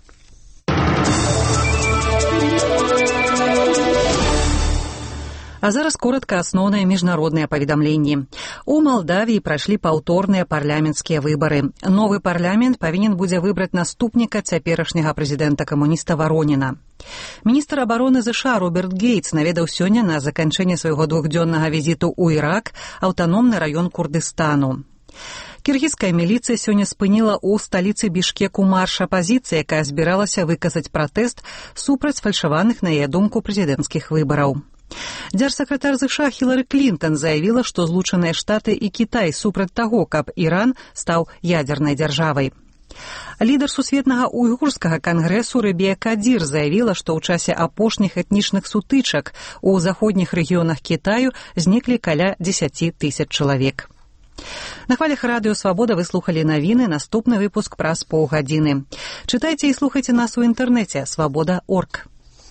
А зараз коротка асноўныя міжнародныя паведамленні. У Малдавіі прайшлі паўторныя парламенцкія выбары. Новы парламент павінен будзе выбраць наступніка цяперашняга прэзідэнта-камуніста Вароніна. Міністр абароны ЗША Роберт Гейтс наведаў сёння на заканчэнне свайго двухдзённага візіту ў Ірак, аўтаномны раён Курдыстану. Кіргізская міліцыя сёння спыніла ў сталіцы Бішкеку марш апазіцыі, якая збіралася выказаць пратэст супраць фальшаваных, на яе думку, прэзідэнцкіх выбараў. Дзяржсакратар ЗША Хілары Клінтон заявіла, што Злучаныя Штаты і Кітай супраць таго, каб Іран стаў ядзернай дзяржавай. Лідар сусветнага уйгурскага кангрэсу Рабія Кадзір заявіла, што ў часе апошніх этнічных сутычак у заходніх рэгіёнах Кітаю зніклі каля 10 000 чалавек. На хвалях радыё «Свабода» вы слухалі навіны, наступны выпуск праз паўгадзіны. Чытайце і слухайце нас у інтэрнэце «Свабода.орг».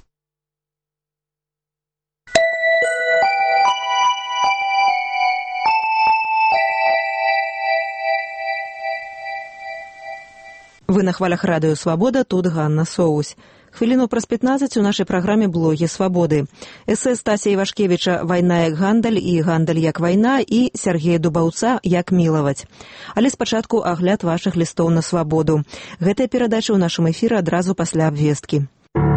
Вы на хвалях радыё «Свабода», тут Ганна Соусь. Хвіліну праз 15 у нашай праграме «Блогі свабоды». Эсэ Стасія Івашкевіча «Вайна як гандаль» і «Гандаль як вайна» і Сергея Дубаўца «Як мілаваць». Але спачатку агляд вашых лістоў на свабоду. Гэтая перадача ў нашым эфіры адразу пасля абвесткі.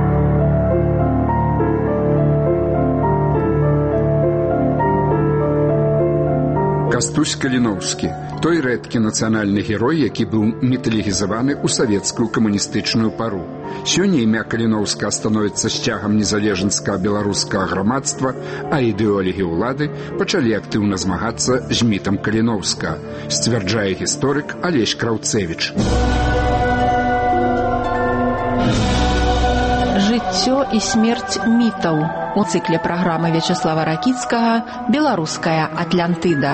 Кастусь Каліноўскі, той рэдкі нацыянальны герой, які быў міталігізаваны ў савецкую камуністычную пару. Сёння імя Каліноўска становіцца сцягам незалежніцкага беларускага грамадства, а ідэолагі ўлады пачалі актыўна змагацца з мітам Каліноўска, сцвярджае гісторык Алесь Краўцевіч. Жыццё і смерць мітаў у цыкле праграмы Вячеслава Ракіцкага «Беларуская Атлантыда».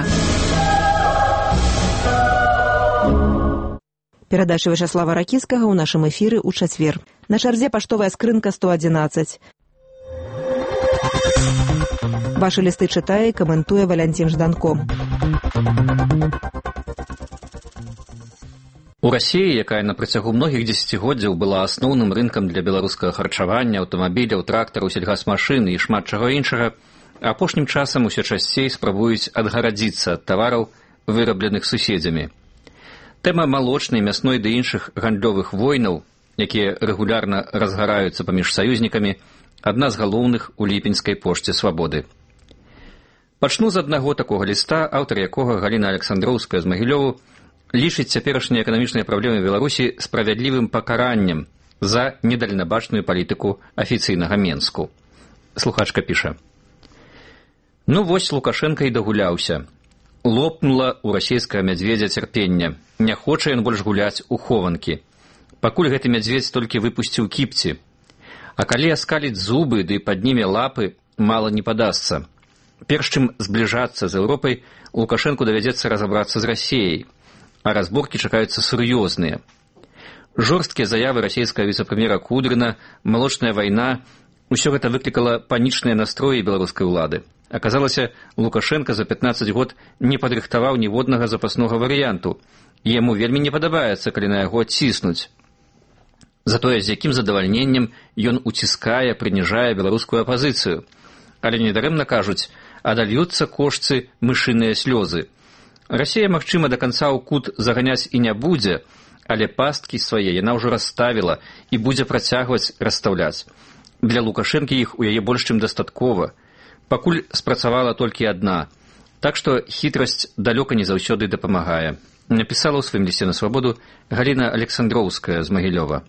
Перадача Вячеслава Ракіцкага ў нашым эфіры ў чацвер. На чарзе паштовая скрынка 111. Вашы лісты чытае і каментуе Валянцін Жданко. У Расіі, якая на працягу многіх дзесяцігоддзяў была асноўным рынкам для беларускага харчавання, аўтамабіляў, трактараў, сельгасмашын і шмат чаго іншага, апошнім часам усё часцей спрабуюць адгарадзіцца ад тавараў, вырабленых суседзямі. Тэма малочнай, мясной ды іншых гандлёвых войнаў, якія рэгулярна разгараюцца паміж саюзнікамі, адна з галоўных у ліпеньскай пошце свабоды. Пачну з аднаго такога ліста, аўтар якога Галіна Александроўская з Магілёву лічыць цяперашнія эканамічныя праблемы Беларусі справядлівым пакараннем за недальнабачную палітыку афіцыйнага Менску. Слухачка піша: «Ну вось Лукашенко і дагуляўся. Лопнула ў расійскага мядзведзя цярпення. Не хоча ён больш гуляць у хованкі. Пакуль гэты мядзведзь толькі выпусціў кіпці. А калі аскаліць зубы ды падніме лапы, мала не падасца. Перш чым збліжацца з Еўропай, Лукашенку давядзецца разабрацца з Расіяй, а разборкі чакаюцца сур'ёзныя. Жорсткія заявы расійскага віцэ-прэм'ера Кудрына, малочная вайна — усё гэта выклікала панічныя настроі беларускай улады. Аказалася, Лукашенко за 15 год не падрыхтаваў ніводнага запаснога варыянту, і яму вельмі не падабаецца, калі на яго ціснуць. Затое з якім задавальненнем ён уціскае, прыніжае беларускую апазіцыю. Але недарэмна кажуць, адальюцца кошцы мышыныя слёзы. Расія, магчыма, да канца ў кут заганяць і не будзе, але пасткі свае яна ўжо расставіла і будзе працягваць расстаўляць. Для Лукашэнкі іх у яе больш чым дастаткова. Пакуль спрацавала толькі адна. Так што хітрасць далёка не заўсёды дапамагае. Напісала ў сваім лісце на свабоду Галіна Александроўская з Магілёва.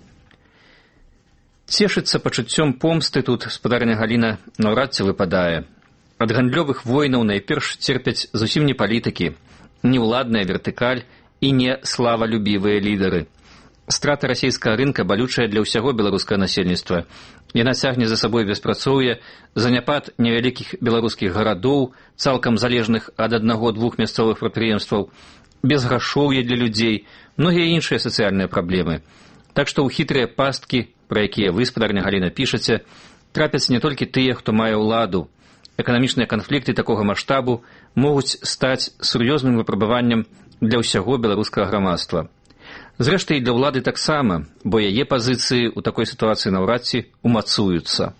Цешыцца пачуццём помсты тут спадарня Галіна наўрад ці выпадае. Ад гандлёвых войнаў найперш церпяць зусім не палітыкі, не ўладная вертыкаль і не славалюбівыя лідары. Страта расійскага рынка балючая для ўсяго беларускага насельніцтва. Яна цягне за сабой беспрацоўе, заняпад невялікіх беларускіх гарадоў, цалкам залежных ад аднаго-двух мясцовых прадпрыемстваў, безграшоўе для людзей, многія іншыя сацыяльныя праблемы. Так што ў хітрыя пасткі, пра якія вы, спадарня Галіна, пішаце, трапяць не толькі тыя, хто мае ўладу. Эканамічныя канфлікты такога маштабу могуць стаць сур'ёзным выпрабаваннем для ўсяго беларускага грамадства. Зрэшты, і для ўлады таксама, бо яе пазіцыі ў такой сітуацыі наўрад ці умацуюцца.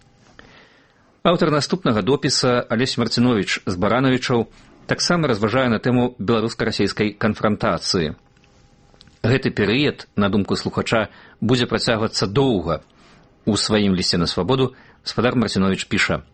Аўтар наступнага допіса Алесь Марціновіч з Барановічаў таксама разважае на тэму беларуска-расійскай канфрантацыі. Гэты перыяд, на думку слухача, будзе працягвацца доўга. У сваім лісце на свабоду спадар Марціновіч піша: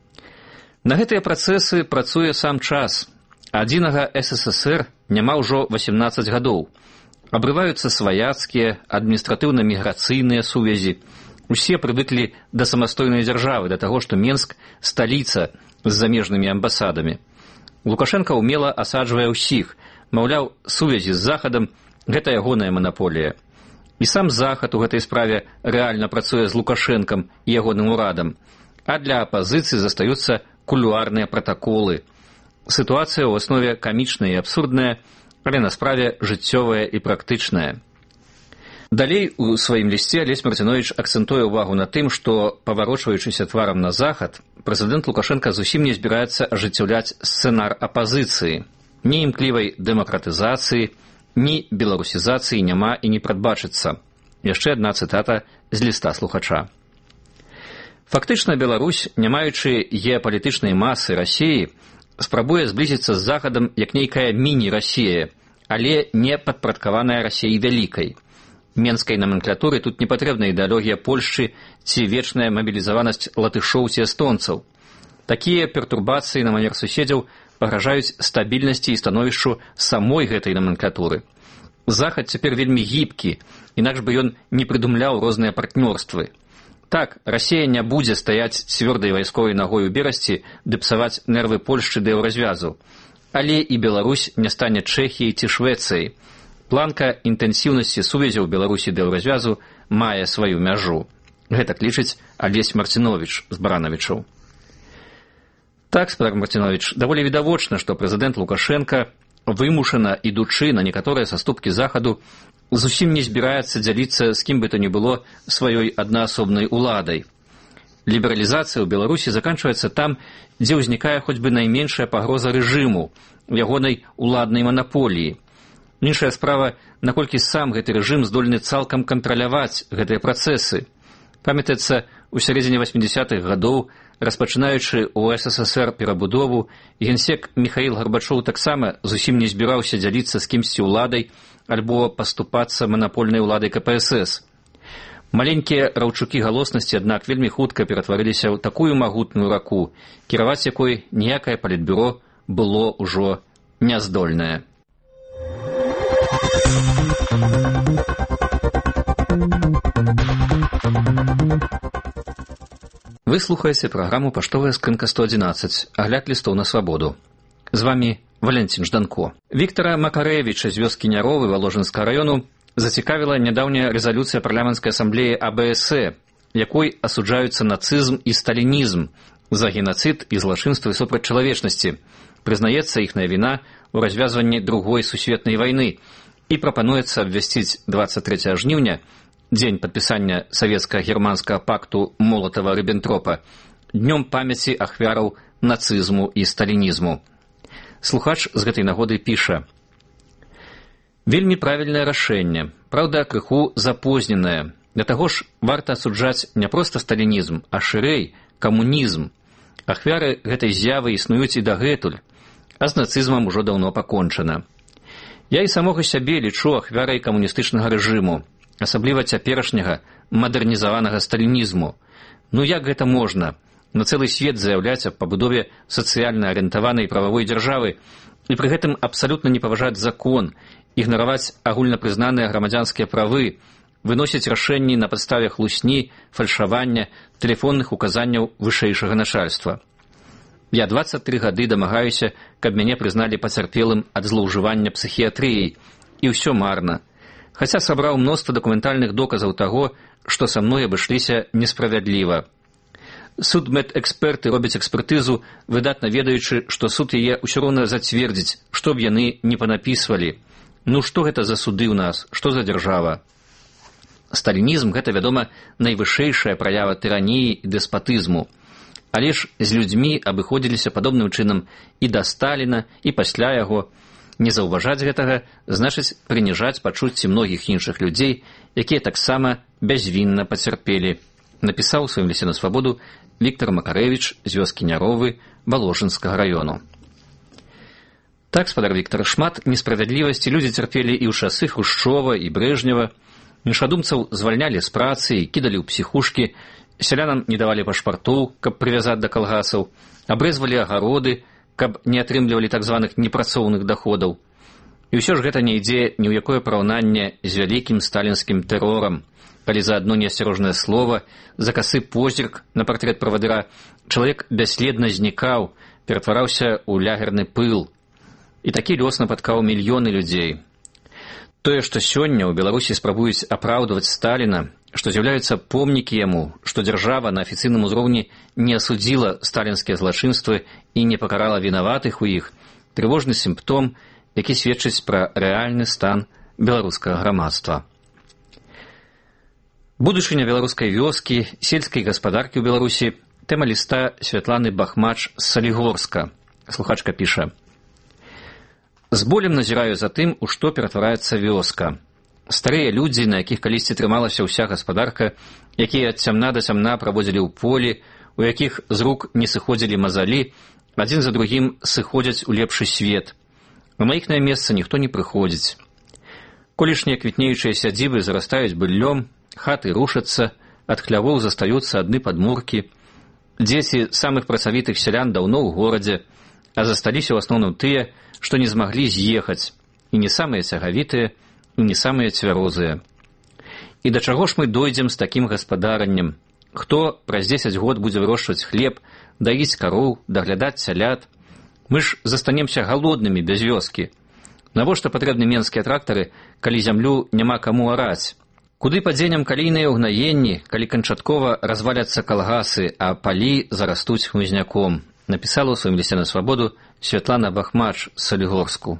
«На гэтыя працэсы працуе сам час. Адзінага СССР няма ўжо 18 гадоў. Абрываюцца сваяцкія, адміністратыўна-міграцыйныя сувязі. Усе прывыклі да самастойнай дзяржавы, да таго, што Менск – сталіца з замежнымі амбасадамі. Лукашенко ўмела асаджвае ўсіх, маўляў, сувязі з Захадам – гэта ягоная манаполія. І сам Захад у гэтай справе рэальна працуе з Лукашэнкам і ягоным урадам, а для апазіцыі застаюцца кулуарныя пратаколы. Сітуацыя ў аснове камічная і абсурдная, але на справе жыццёвая і практычная». Далей у сваім лісце Алесь Марціновіч акцэнтуе ўвагу на тым, што, паварочваючыся тварам на захад, прэзідэнт Лукашенка зусім не збіраецца ажыццяўляць сцэнар апазіцыі. Ні імклівай дэмакратызацыі, ні беларусізацыі няма і не прадбачыцца. Яшчэ адна цытата з ліста слухача. «Фактычна Беларусь, не маючы геапалітычнай масы Расіі, спрабуе зблізіцца з Захадам як нейкая міні-Расія, але не падпарадкаваная Расіяй вялікай. Менскай номенклатуры тут не патрэбна ідэалогія Польшчы ці вечная мабілізаванасць латышоў ці эстонцаў. Такія пертурбацыі на манер суседзяў пагражаюць стабільнасці і становішчу самой гэтай номенклатуры. Захад цяпер вельмі гібкі, інакш бы ён не прыдумляў розныя партнёрствы. Так, Расія не будзе стаяць цвёрдай вайсковай нагой у берасці ды псаваць нервы Польшчы да еўразвязу. Але і Беларусь не стане Чэхіяй ці Швецыяй. Планка інтэнсіўнасці сувязяў Беларусі да еўразвязу мае сваю мяжу. Гэтак лічыць Алесь Марціновіч з Барановічаў. Так, спадар Марціновіч, даволі відавочна, што прэзідэнт Лукашенка, вымушана ідучы на некаторыя саступкі Захаду, зусім не збіраецца дзяліцца з кім бы то ні было сваёй аднаасобнай уладай. Лібералізацыя ў Беларусі заканчваецца там, дзе ўзнікае хоць бы найменшая пагроза рэжыму, ягонай уладнай манаполіі. Іншая справа, наколькі сам гэты рэжым здольны цалкам кантраляваць гэтыя працэсы. Памятаецца, у сярэдзіне 80-х гадоў распачынаючы ў СССР перабудову, генсек Міхаіл Гарбачоў таксама зусім не збіраўся дзяліцца з кімсьці ўладай альбо паступацца манапольнай уладай КПСС. Маленькія раўчукі галоснасці, аднак, вельмі хутка ператварыліся ў такую магутную раку, кіраваць якой ніякае палітбюро было ўжо няздольнае. Вы слухаеце праграму «Паштовая скрынка 111», агляд лістоў на свабоду. З вамі Валянцін Жданко. Віктара Макарэвіча з вёскі Няровы Валожынскага раёну зацікавіла нядаўняя рэзалюцыя парламенцкай асамблеі АБСЭ, якой асуджаюцца нацызм і сталінізм за генацыд і злачынствы супраць чалавечнасці. Прызнаецца іхная віна ў развязванні Другой сусветнай вайны і прапануецца абвясціць 23 жніўня, дзень падпісання савецка-германскага пакту Молатава-Ріббентропа, днём памяці ахвяраў нацызму і сталінізму. Слухач з гэтай нагоды піша: «Вельмі правільнае рашэнне, праўда, крыху запозненае. Для таго ж варта асуджаць не проста сталінізм, а шырэй камунізм. Ахвяры гэтай з'явы існуюць і дагэтуль, а з нацызмам ужо даўно пакончана. Я і самога сябе лічу ахвярай камуністычнага рэжыму, асабліва цяперашняга мадэрнізаванага сталінізму. Ну як гэта можна? На цэлы свет заяўляць аб пабудове сацыяльна арыентаванай прававой дзяржавы і пры гэтым абсалютна не паважаць закон, ігнараваць агульнапрызнаныя грамадзянскія правы, выносіць рашэнні на падставе хлусні, фальшавання, тэлефонных указанняў вышэйшага начальства. Я 23 гады дамагаюся, каб мяне прызналі пацярпелым ад злоўжывання псіхіятрыяй, і ўсё марна. Хаця сабраў мноства дакументальных доказаў таго, што са мной абышліся несправядліва. Судмедэксперты робяць экспертызу, выдатна ведаючы, што суд яе ўсё роўна зацвердзіць, што б яны не панапісвалі. Ну што гэта за суды ў нас, што за дзяржава? Сталінізм – гэта, вядома, найвышэйшая праява тыраніі і дэспатызму. Але ж з людзьмі абыходзіліся падобным чынам і да Сталіна, і пасля яго. Не заўважаць гэтага значыць прыніжаць пачуцці многіх іншых людзей, якія таксама бязвінна пацярпелі. Напісаў у сваім лісце на свабоду Віктар Макарэвіч з вёскі Няровы Валожынскага раёну. Так, спадар Віктар, шмат несправядлівасці людзі цярпелі і ў часы Хрушчова і Брэжнева. Іншадумцаў звальнялі з працы і кідалі ў псіхушкі, сялянам не давалі пашпартоў, каб прывязаць да калгасаў, абрэзвалі агароды, каб не атрымлівалі так званых непрацоўных даходаў. І ўсё ж гэта не ідзе ні ў якое параўнанне з вялікім сталінскім тэрорам, калі за адно неасцярожнае слова, за касы позірк на партрэт правадыра чалавек бясследна знікаў, ператвараўся ў лагерны пыл. І такі лёс напаткаў мільёны людзей. Тое, што сёння ў Беларусі спрабуюць апраўдваць Сталіна, што з'яўляюцца помнікі яму, што дзяржава на афіцыйным узроўні не асудзіла сталінскія злачынствы і не пакарала вінаватых у іх, трывожны сімптом, які сведчыць пра рэальны стан беларускага грамадства. Будучыня беларускай вёскі, сельскай гаспадаркі ў Беларусі, тэма ліста Святланы Бахмач з Салігорска. Слухачка піша: «З болем назіраю за тым, у што ператвараецца вёска. Старыя людзі, на якіх калісьці трымалася ўся гаспадарка, якія ад цямна да цямна праводзілі ў полі, у якіх з рук не сыходзілі мазалі, адзін за другім сыходзяць у лепшы свет. На іхнае месца ніхто не прыходзіць. Колішнія квітнеючыя сядзібы зарастаюць быллём, хаты рушацца, ад хлявоў застаюцца адны падмуркі. Дзеці самых працавітых сялян даўно ў горадзе, а засталіся ў асноўным тыя, што не змаглі з'ехаць, і не самыя цягавітыя, і не самыя цвярозыя. І да чаго ж мы дойдзем з такім гаспадараннем? Хто праз 10 год будзе вырошчваць хлеб, даіць кароў, даглядаць цялят? Мы ж застанемся галоднымі без вёскі. Навошта патрэбны менскія трактары, калі зямлю няма каму араць? Куды падзенем калійныя ўгнаенні, калі канчаткова разваляцца калгасы, а палі зарастуць хмызняком? Напісала ў сваім лісце на свабоду Святлана Бахмач з Салігорску.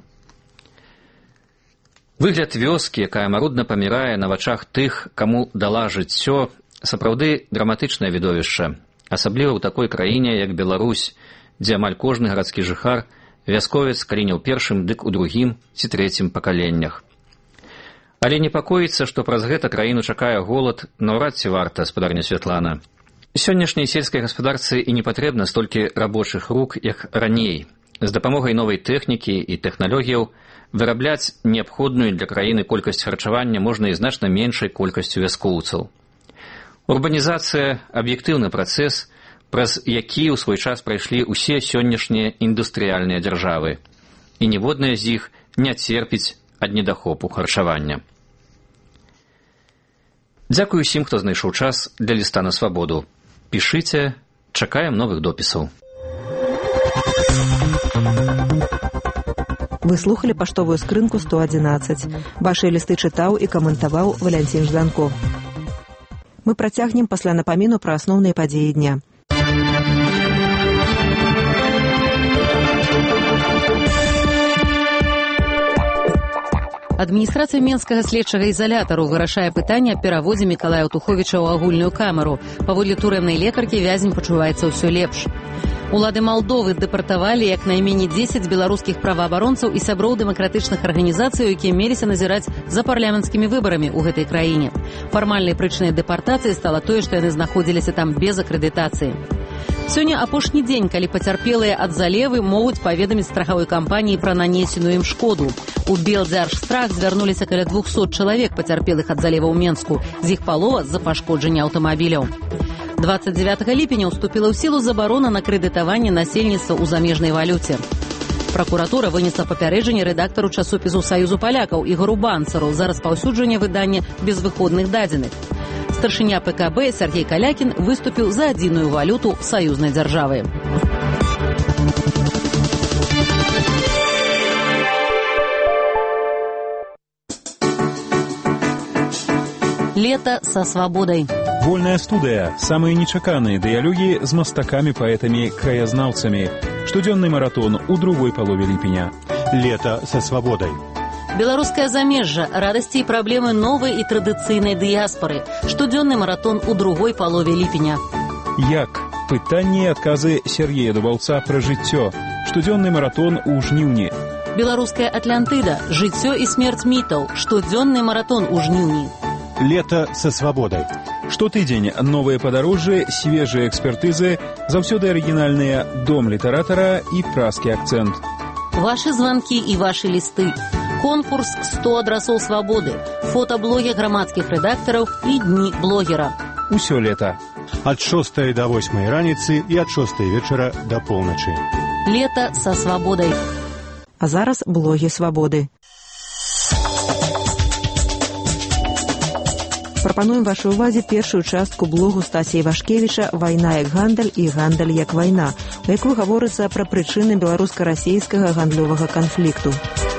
Выгляд вёскі, якая марудна памірае на вачах тых, каму дала жыццё, сапраўды драматычнае відовішча, асабліва ў такой краіне, як Беларусь, дзе амаль кожны гарадскі жыхар вясковец, калі не ў першым, дык у другім ці трэцім пакаленнях. Але непакоіцца, што праз гэта краіну чакае голад, наўрад ці варта, спадарня Святлана. Сённяшняй сельскай гаспадарцы і не патрэбна столькі рабочых рук, як раней. З дапамогай новай тэхнікі і тэхналогіяў вырабляць неабходную для краіны колькасць харчавання можна і значна меншай колькасцю вяскоўцаў. Урбанізацыя – аб'ектыўны працэс, праз які ў свой час прайшлі ўсе сённяшнія індустрыяльныя дзяржавы, і ніводная з іх не церпіць ад недахопу харчавання. Дзякую усім, хто знайшоў час для ліста на свабоду. Пішыце, чакаем новых допісаў. Вы слухали паштовую скрынку 111. Вашы лісты чытаў і каментаваў Валянцін Жданков. Мы працягнем пасля напаміну пра асноўныя падзеі дня. Адміністрацыя Менскага следчага ізалятару вырашае пытанне аб пераводзе Мікалая Туховіча ў агульную камеру. Паводле турэмнай лекаркі вязень пачуваецца ўсё лепш. Улады Малдовы дэпартавалі як найменей 10 беларускіх праваабаронцаў і сяброў дэмакратычных арганізацый, якія меліся назіраць за парламенцкімі выбарамі ў гэтай краіне. Фармальнай прычынай дэпартацыі стала тое, што яны знаходзіліся там без акрэдытацыі. Сёння апошні дзень, калі пацярпелыя ад залевы могуць паведаміць страхавой кампаніі пра нанесеную ім шкоду. У Белдзяржстрах звярнуліся каля 200 чалавек пацярпелых ад залева ў Менску, з іх палова з-за пашкоджання аўтамабіляў. 29 ліпеня ўступіла ў сілу забарона на крэдытаванне насельніцтва ў замежнай валюце. Пракуратура вынесла папярэджанне рэдактару часопісу Саюзу палякаў Ігору Банцару за распаўсюджванне выдання безвыходных дадзеных. Старшыня ПКБ Сергей Калякін выступіў за адзіную валюту саюзнай дзяржавы. Лето со свободой. Вольная студыя. Самыя нечаканыя дыялогі з мастакамі, паэтамі, краязнаўцамі. Штодзённы маратон у другой палове ліпеня. Лето со свободой. Беларускае замежжа, радасці і праблемы новай і традыцыйнай дыяспары. Штодзённы маратон у другой палове ліпеня. Як? Пытанні і адказы Сергея Дубаўца пра жыццё. Штодзённы маратон у жніўні. Беларуская Атлантыда. Жыццё і смерць мітаў. Штодзённы маратон у жніўні. Лето со свободой. Штотыдзень новыя падарожжы, свежыя экспертызы, заўсёды арыгінальныя дом літаратара і празкі акцэнт. Вашы званкі і вашы лісты. Конкурс 100 адрасоў свабоды. Фотаблогі грамадскіх рэдактараў і дні блогера. Усё лета. Ад 6 до 8 раніцы і ад 6 вечара до поўначы. Лето со свободой. А зараз блогі свабоды. Прапануем вашай увазе першую частку блогу Стасія Івашкевіча «Вайна як гандаль» і «Гандаль як вайна», у якой гаворыцца пра прычыны беларуска-расейскага гандлёвага канфлікту.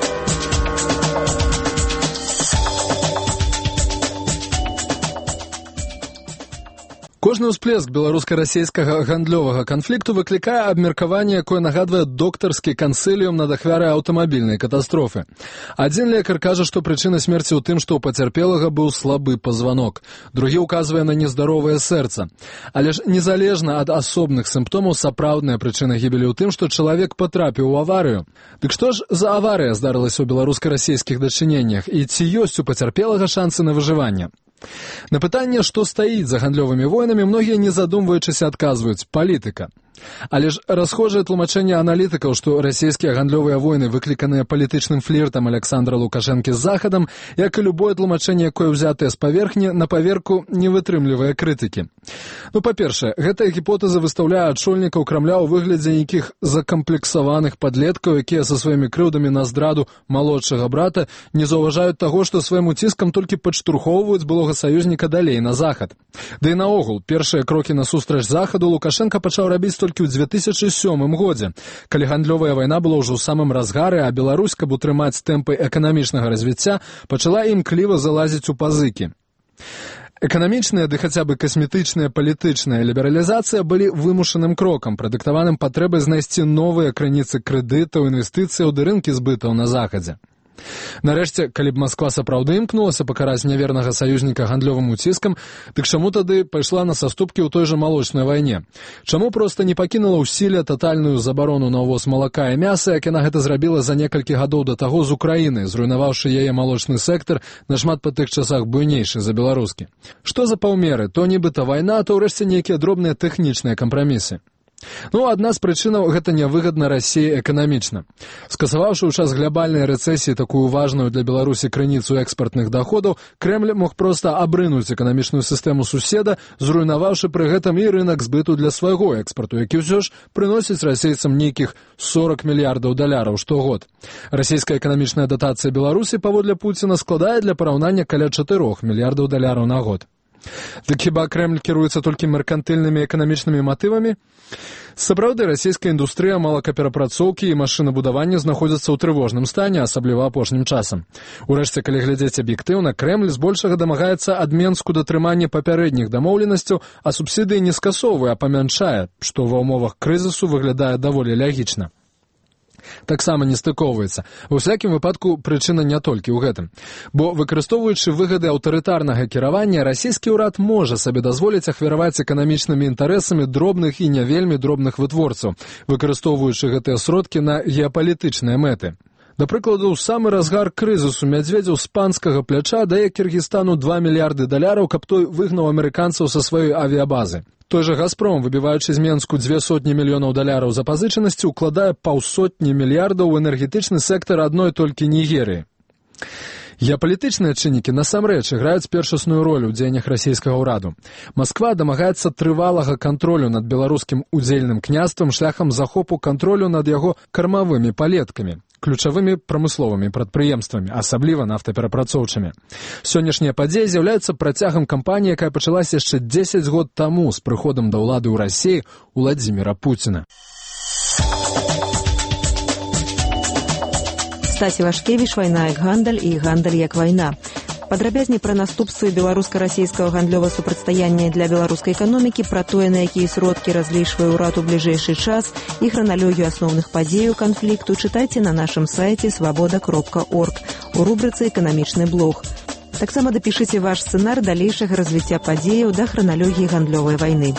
Кожны ўсплеск беларуска-расейскага гандлёвага канфлікту выклікае абмеркаванне, якое нагадвае доктарскі кансіліум над ахвярай аўтамабільнай катастрофы. Адзін лекар кажа, што прычына смерці ў тым, што ў пацярпелага быў слабы пазванок. Другі ўказвае на нездаровае сэрца. Але ж незалежна ад асобных сімптомаў, сапраўдная прычына гібелі ў тым, што чалавек патрапіў у аварыю. Дык што ж за аварыя здарылася ў беларуска-расейскіх дачыненнях і ці ёсць у пацярпелага шансы на выжыванне? На пытанне, што стаіць за гандлёвымі войнамі, многія, не задумваючыся, адказваюць – палітыка. Але ж расхожае тлумачэнне аналітыкаў, што расійскія гандлёвыя войны выкліканыя палітычным фліртам Александра Лукашэнкі з Захадам, як і любое тлумачэнне, якое ўзятае з паверхні, на паверку не вытрымлівае крытыкі. Ну, па-першае, гэтая гіпотэза выстаўляе адшольнікаў Крамля ў выглядзе нейкіх закамплексаваных падлеткаў, якія са сваімі крыўдамі на здраду малодшага брата не заўважаюць таго, што сваім уціскам толькі падштурхоўваюць былога саюзніка далей на Захад. Да і наогул, першыя крокі насустрач Захаду Лукашенка пачаў рабіць толькі ў 2007 годзе, калі гандлёвая вайна была ўжо ў самым разгары, а Беларусь, каб утрымаць тэмпы эканамічнага развіцця, пачала імкліва залазіць у пазыкі. Эканамічная, ды хаця бы касметычная палітычная лібералізацыя былі вымушаным крокам, прадыктаваным патрэбай знайсці новыя крыніцы крэдытаў, інвестыцыяў ды рынкі збытаў на Захадзе. Нарэшце, калі б Масква сапраўды імкнулася пакараць нявернага саюзніка гандлёвым уціскам, дык чаму тады пайшла на саступкі ў той жа малочнай вайне? Чаму проста не пакінула ў сіле татальную забарону на ўвоз малака і мяса, як яна гэта зрабіла за некалькі гадоў да таго з Украіны, зруйнаваўшы яе малочны сектар, нашмат па тых часах буйнейшы за беларускі? Што за паўмеры? То нібыта вайна, то ўрэшце нейкія дробныя тэхнічныя кампрамісы. Адна з прычынаў гэта нявыгадна Расіі эканамічна. Скасаваўшы ў час глобальнай рэцэсіі такую важную для Беларусі крыніцу экспартных доходаў, Крэмль мог проста абрынуць эканамічную сістэму суседа, зруйнаваўшы пры гэтым і рынак збыту для свайго экспарту, які ўсё ж прыносіць расейцам нейкіх 40 мільярдаў даляраў штогод. Расійская эканамічная датацыя Беларусі паводле Пуціна складае для параўнання каля 4 мільярдаў даляраў на год. Дык хіба Крэмль кіруецца толькі меркантыльнымі эканамічнымі матывамі? Сапраўды, расійская індустрыя малакаперапрацоўкі і машынабудавання знаходзяцца ў трывожным стане, асабліва апошнім часам. Урэшце, калі глядзець аб'ектыўна, Крэмль збольшага дамагаецца ад Менску датрымання папярэдніх дамоўленасцяў, а субсідыі не скасоўвае, а памяншае, што ва ўмовах крызісу выглядае даволі лагічна. Таксама не стыковваецца. Ва ўсякім выпадку прычына не толькі ў гэтым. Бо, выкарыстоўваючы выгады аўтарытарнага кіравання, расійскі ўрад можа сабе дазволіць ахвяраваць эканамічнымі інтарэсамі дробных і не вельмі дробных вытворцаў, выкарыстоўваючы гэтыя сродкі на геапалітычныя мэты. Да прыкладу, ў самы разгар крызісу Мядзведзеў з панскага пляча дае Кіргізстану 2 мільярды даляраў, каб той выгнаў амерыканцаў са сваёй авіябазы. Той жа «Газпром», выбіваючы з Менску 200 мільёнаў даляраў запазычанасці, укладае 200 мільярдаў у энергетычны сектар адной толькі Нігерыі. Геапалітычныя чыннікі насамрэч іграюць першасную ролю ў дзеяннях расійскага ўраду. Масква дамагаецца трывалага кантролю над беларускім удзельным княствам шляхам захопу кантролю над яго кармавымі палеткамі, ключавымі прамысловымі прадпрыемствамі, асабліва нафтаперапрацоўчымі. Сённяшнія падзеі з'яўляюцца працягам кампаніі, якая пачалася яшчэ 10 год таму з прыходам да ўлады ў Расіі Уладзіміра Пуціна. Стась Івашкевіч, «Вайна як гандаль» і «Гандаль як вайна». Падрабязней пра наступствы беларуска-расійскага гандлёвага супрацьстаяння для беларускай эканомікі, пра тое, на якія сродкі разлічвае ўрад у бліжэйшы час і храналогію асноўных падзеяў канфлікту чытайце на нашым сайце свабода.орг у рубрыцы «Эканамічны блог». Таксама дапішыце ваш сцэнар далейшага развіцця падзеяў да храналогіі гандлёвай вайны.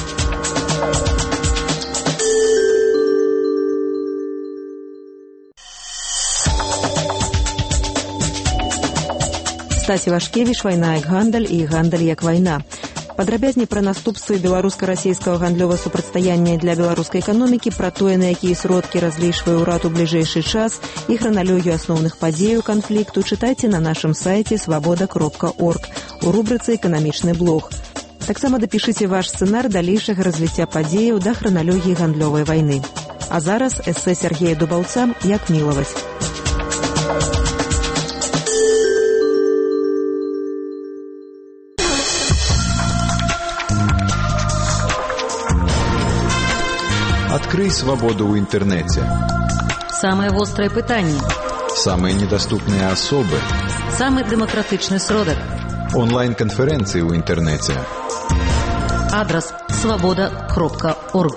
Стась Івашкевіч, «Вайна як гандаль» і «Гандаль як вайна». Падрабязней пра наступствы беларуска-расійскага гандлёвага супрацьстаяння для беларускай эканомікі, пра тое, на якія сродкі разлічвае ўрад у бліжэйшы час і храналогію асноўных падзеяў канфлікту чытайце на нашым сайце свабода.орг у рубрыцы «Эканамічны блог». Таксама дапішыце ваш сцэнар далейшага развіцця падзеяў да храналогіі гандлёвай вайны. А зараз эсэ Сергея Дубаўца «Як мілаваць». Открой свободу в интернете. Самые острые пытания. Самые недоступные особы. Самый демократичный сродок. Онлайн-конференции в интернете. Адрес свобода.орг.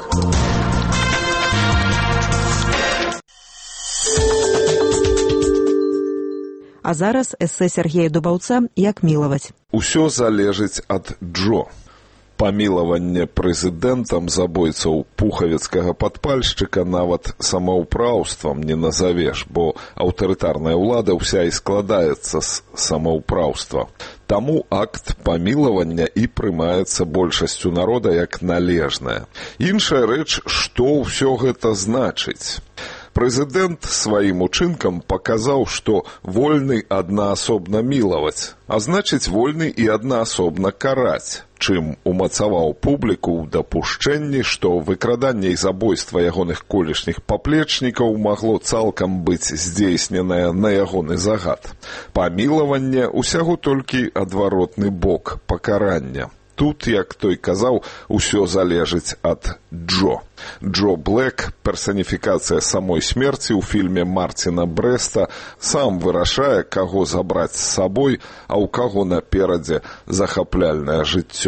А зараз эсэ Сергея Дубаўца «Як мілаваць». Усё залежыць ад Джо. Памілаванне прэзідэнтам забойцаў пухавецкага падпальшчыка нават самаўпраўствам не назавеш, бо аўтарытарная ўлада ўся і складаецца з самаўпраўства. Таму акт памілавання і прымаецца большасцю народа як належнае. Іншая рэч, што ўсё гэта значыць? Прэзідэнт сваім учынкам паказаў, што вольны аднаасобна мілаваць, а значыць вольны і аднаасобна караць, чым умацаваў публіку ў дапушчэнні, што выкраданне і забойства ягоных колішніх паплечнікаў магло цалкам быць здзейсненае на ягоны загад. Памілаванне ўсяго толькі адваротны бок пакарання. Тут, як той казаў, усё залежыць ад Джо. Джо Блэк, персаніфікацыя самой смерці ў фільме Марціна Брэста, сам вырашае, каго забраць з сабой, а ў каго наперадзе захапляльнае жыццё.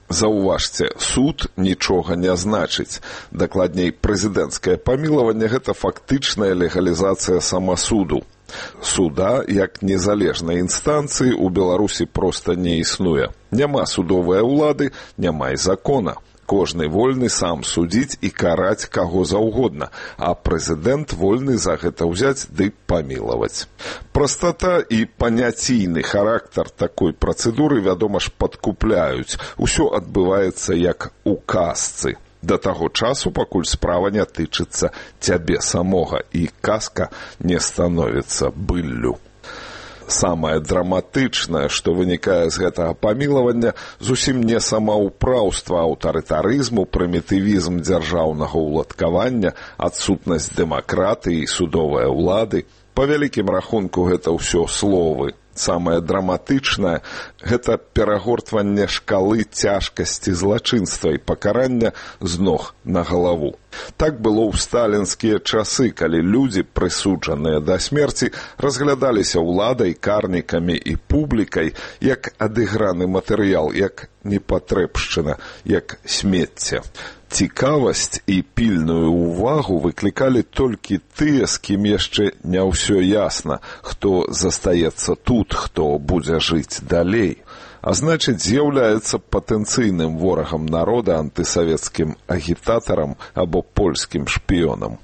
Заўважце, суд нічога не значыць. Дакладней, прэзідэнцкае памілаванне – гэта фактычная легалізацыя самасуду. Суда, як незалежнай інстанцыі, у Беларусі проста не існуе. Няма судовай улады, няма і закона. Кожны вольны сам судзіць і караць каго заўгодна, а прэзідэнт вольны за гэта ўзяць ды памілаваць. Прастата і паняційны характар такой працэдуры, вядома ж, падкупляюць. Усё адбываецца як у казцы. Да таго часу, пакуль справа не тычыцца цябе самога, і казка не становіцца быллю. Самае драматычнае, што вынікае з гэтага памілавання, зусім не самаўпраўства аўтарытарызму, прымітывізм дзяржаўнага ўладкавання, адсутнасць дэмакратыі і судовай улады. Па вялікім рахунку гэта ўсё словы. Самае драматычнае – гэта перагортванне шкалы цяжкасці злачынства і пакарання з ног на галаву. Так было ў сталінскія часы, калі людзі, прысуджаныя да смерці, разглядаліся ўладай, карнікамі і публікай як адыграны матэрыял, як непатрэбшчына, як смецце. Цікавасць і пільную ўвагу выклікалі толькі тыя, з кім яшчэ не ўсё ясна, хто застаецца тут, хто будзе жыць далей. А значыць, з'яўляецца патэнцыйным ворагам народа, антысавецкім агітатарам або польскім шпіёнам.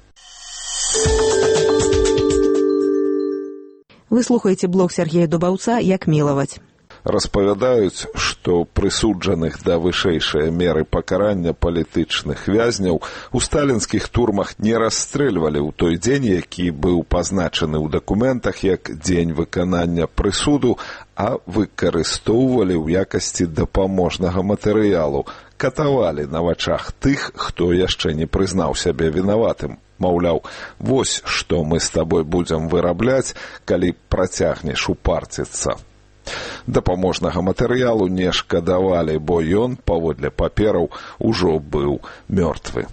Вы слухаеце блог Сергея Дубаўца «Як мілаваць». Распавядаюць, што прысуджаных да вышэйшай меры пакарання палітычных вязняў у сталінскіх турмах не расстрэльвалі ў той дзень, які быў пазначаны ў дакументах як дзень выканання прысуду, а выкарыстоўвалі ў якасці дапаможнага матэрыялу, катавалі на вачах тых, хто яшчэ не прызнаў сябе вінаватым. Маўляў, вось што мы з табой будзем вырабляць, калі працягнеш упарціцца. Дапаможнага матэрыялу не шкадавалі, бо ён, паводле папераў, ужо быў мёртвы.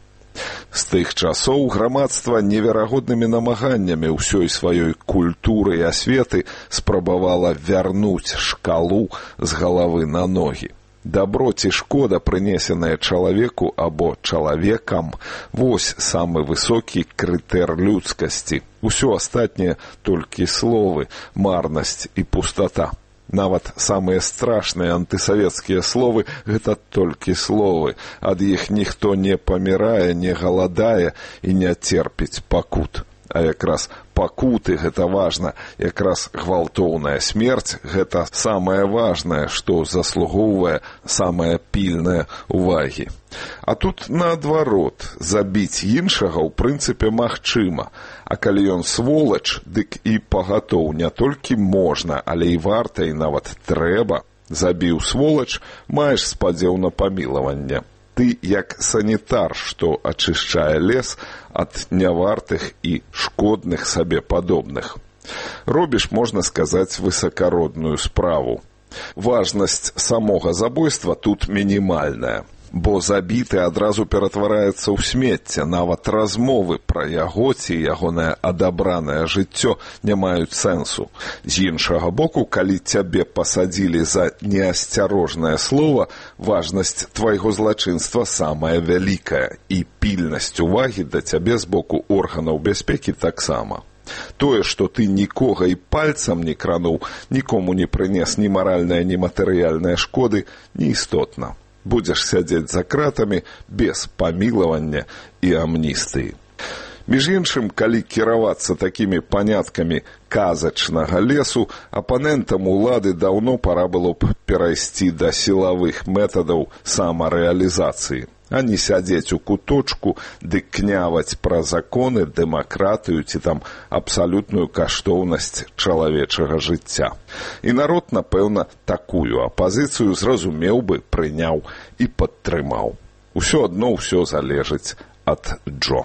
З тых часоў грамадства неверагоднымі намаганнямі ўсёй сваёй культуры і асветы спрабавала вярнуць шкалу з галавы на ногі. Дабро ці шкода, прынесенае чалавеку або чалавекам, вось самы высокі крытэр людскасці. Усё астатняе толькі словы, марнасць і пустата. Нават самыя страшныя антысавецкія словы – гэта толькі словы. Ад іх ніхто не памірае, не галадае і не церпіць пакут. А якраз пакуты – гэта важна, якраз гвалтоўная смерць – гэта самае важнае, што заслугоўвае самае пільнае ўвагі. А тут наадварот, забіць іншага ў прынцыпе магчыма, а калі ён сволач, дык і пагатоў не толькі можна, але і варта, і нават трэба. Забіў сволач, маеш спадзеў на памілаванне. Ты як санітар, што ачышчае лес ад нявартых і шкодных сабе падобных. Робіш, можна сказаць, высакародную справу. Важнасць самога забойства тут мінімальная, бо забіты адразу ператвараецца ў смецце, нават размовы пра яго ці ягонае адабранае жыццё не маюць сэнсу. З іншага боку, калі цябе пасадзілі за неасцярожнае слова, важнасць твайго злачынства самая вялікая, і пільнасць увагі да цябе з боку органаў бяспекі таксама. Тое, што ты нікога і пальцам не крануў, нікому не прынес ні маральнае, ні матэрыяльнае шкоды, неістотна. Будзеш сядзець за кратамі без памілавання і амністыі. Між іншым, калі кіравацца такімі паняткамі казачнага лесу, апанентам улады даўно пара было б перайсці да сілавых метадаў самарэалізацыі, а не сядзець у куточку ды княваць пра законы, дэмакратыю ці там абсалютную каштоўнасць чалавечага жыцця. І народ, напэўна, такую апазіцыю зразумеў бы, прыняў і падтрымаў. Усё адно ўсё залежыць ад Джо.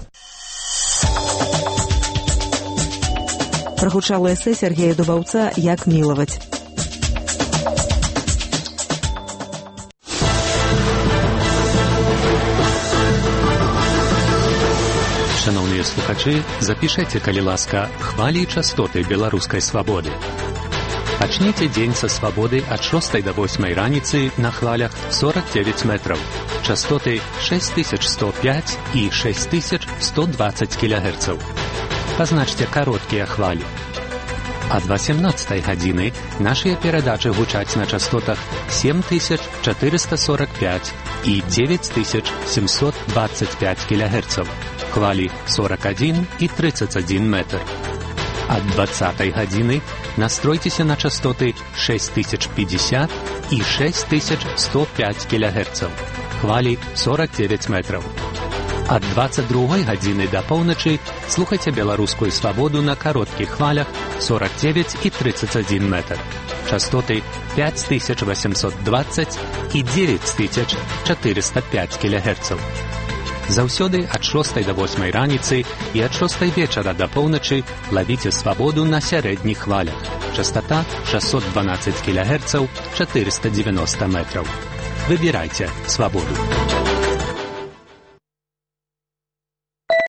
Прагучала эсэ Сергея Дубаўца «Як мілаваць». Шановныя слухачы, запішайце, калі ласка, хвалі і частоты беларускай свабоды. Пачніце дзень са свабоды ад 6 до 8 раніцы на хвалях 49 метров. Частоты 6105 і 6120 кГц. Пазначце кароткія хвалі. Ад 18 гадзіны нашыя перадачы гучаць на частотах 7445 і 9725 кГц. Хвалі 41 і 31 метр. Ад 20 гадзіны настройцеся на частоты 6050 і 6105 кГц. Хвалі 49 метров. Ад 22 гадзіны да поўначы слухайце беларускую свабоду на кароткіх хвалях 49 і 31 метр. Частоты 5820 і 9405 кГц. Заўсёды ад 6 до 8 раніцы і ад 6 вечара да поўначы лавіце свабоду на сярэдніх хвалях. Частота 612 кГц, 490 метров. Выбирайте свободу.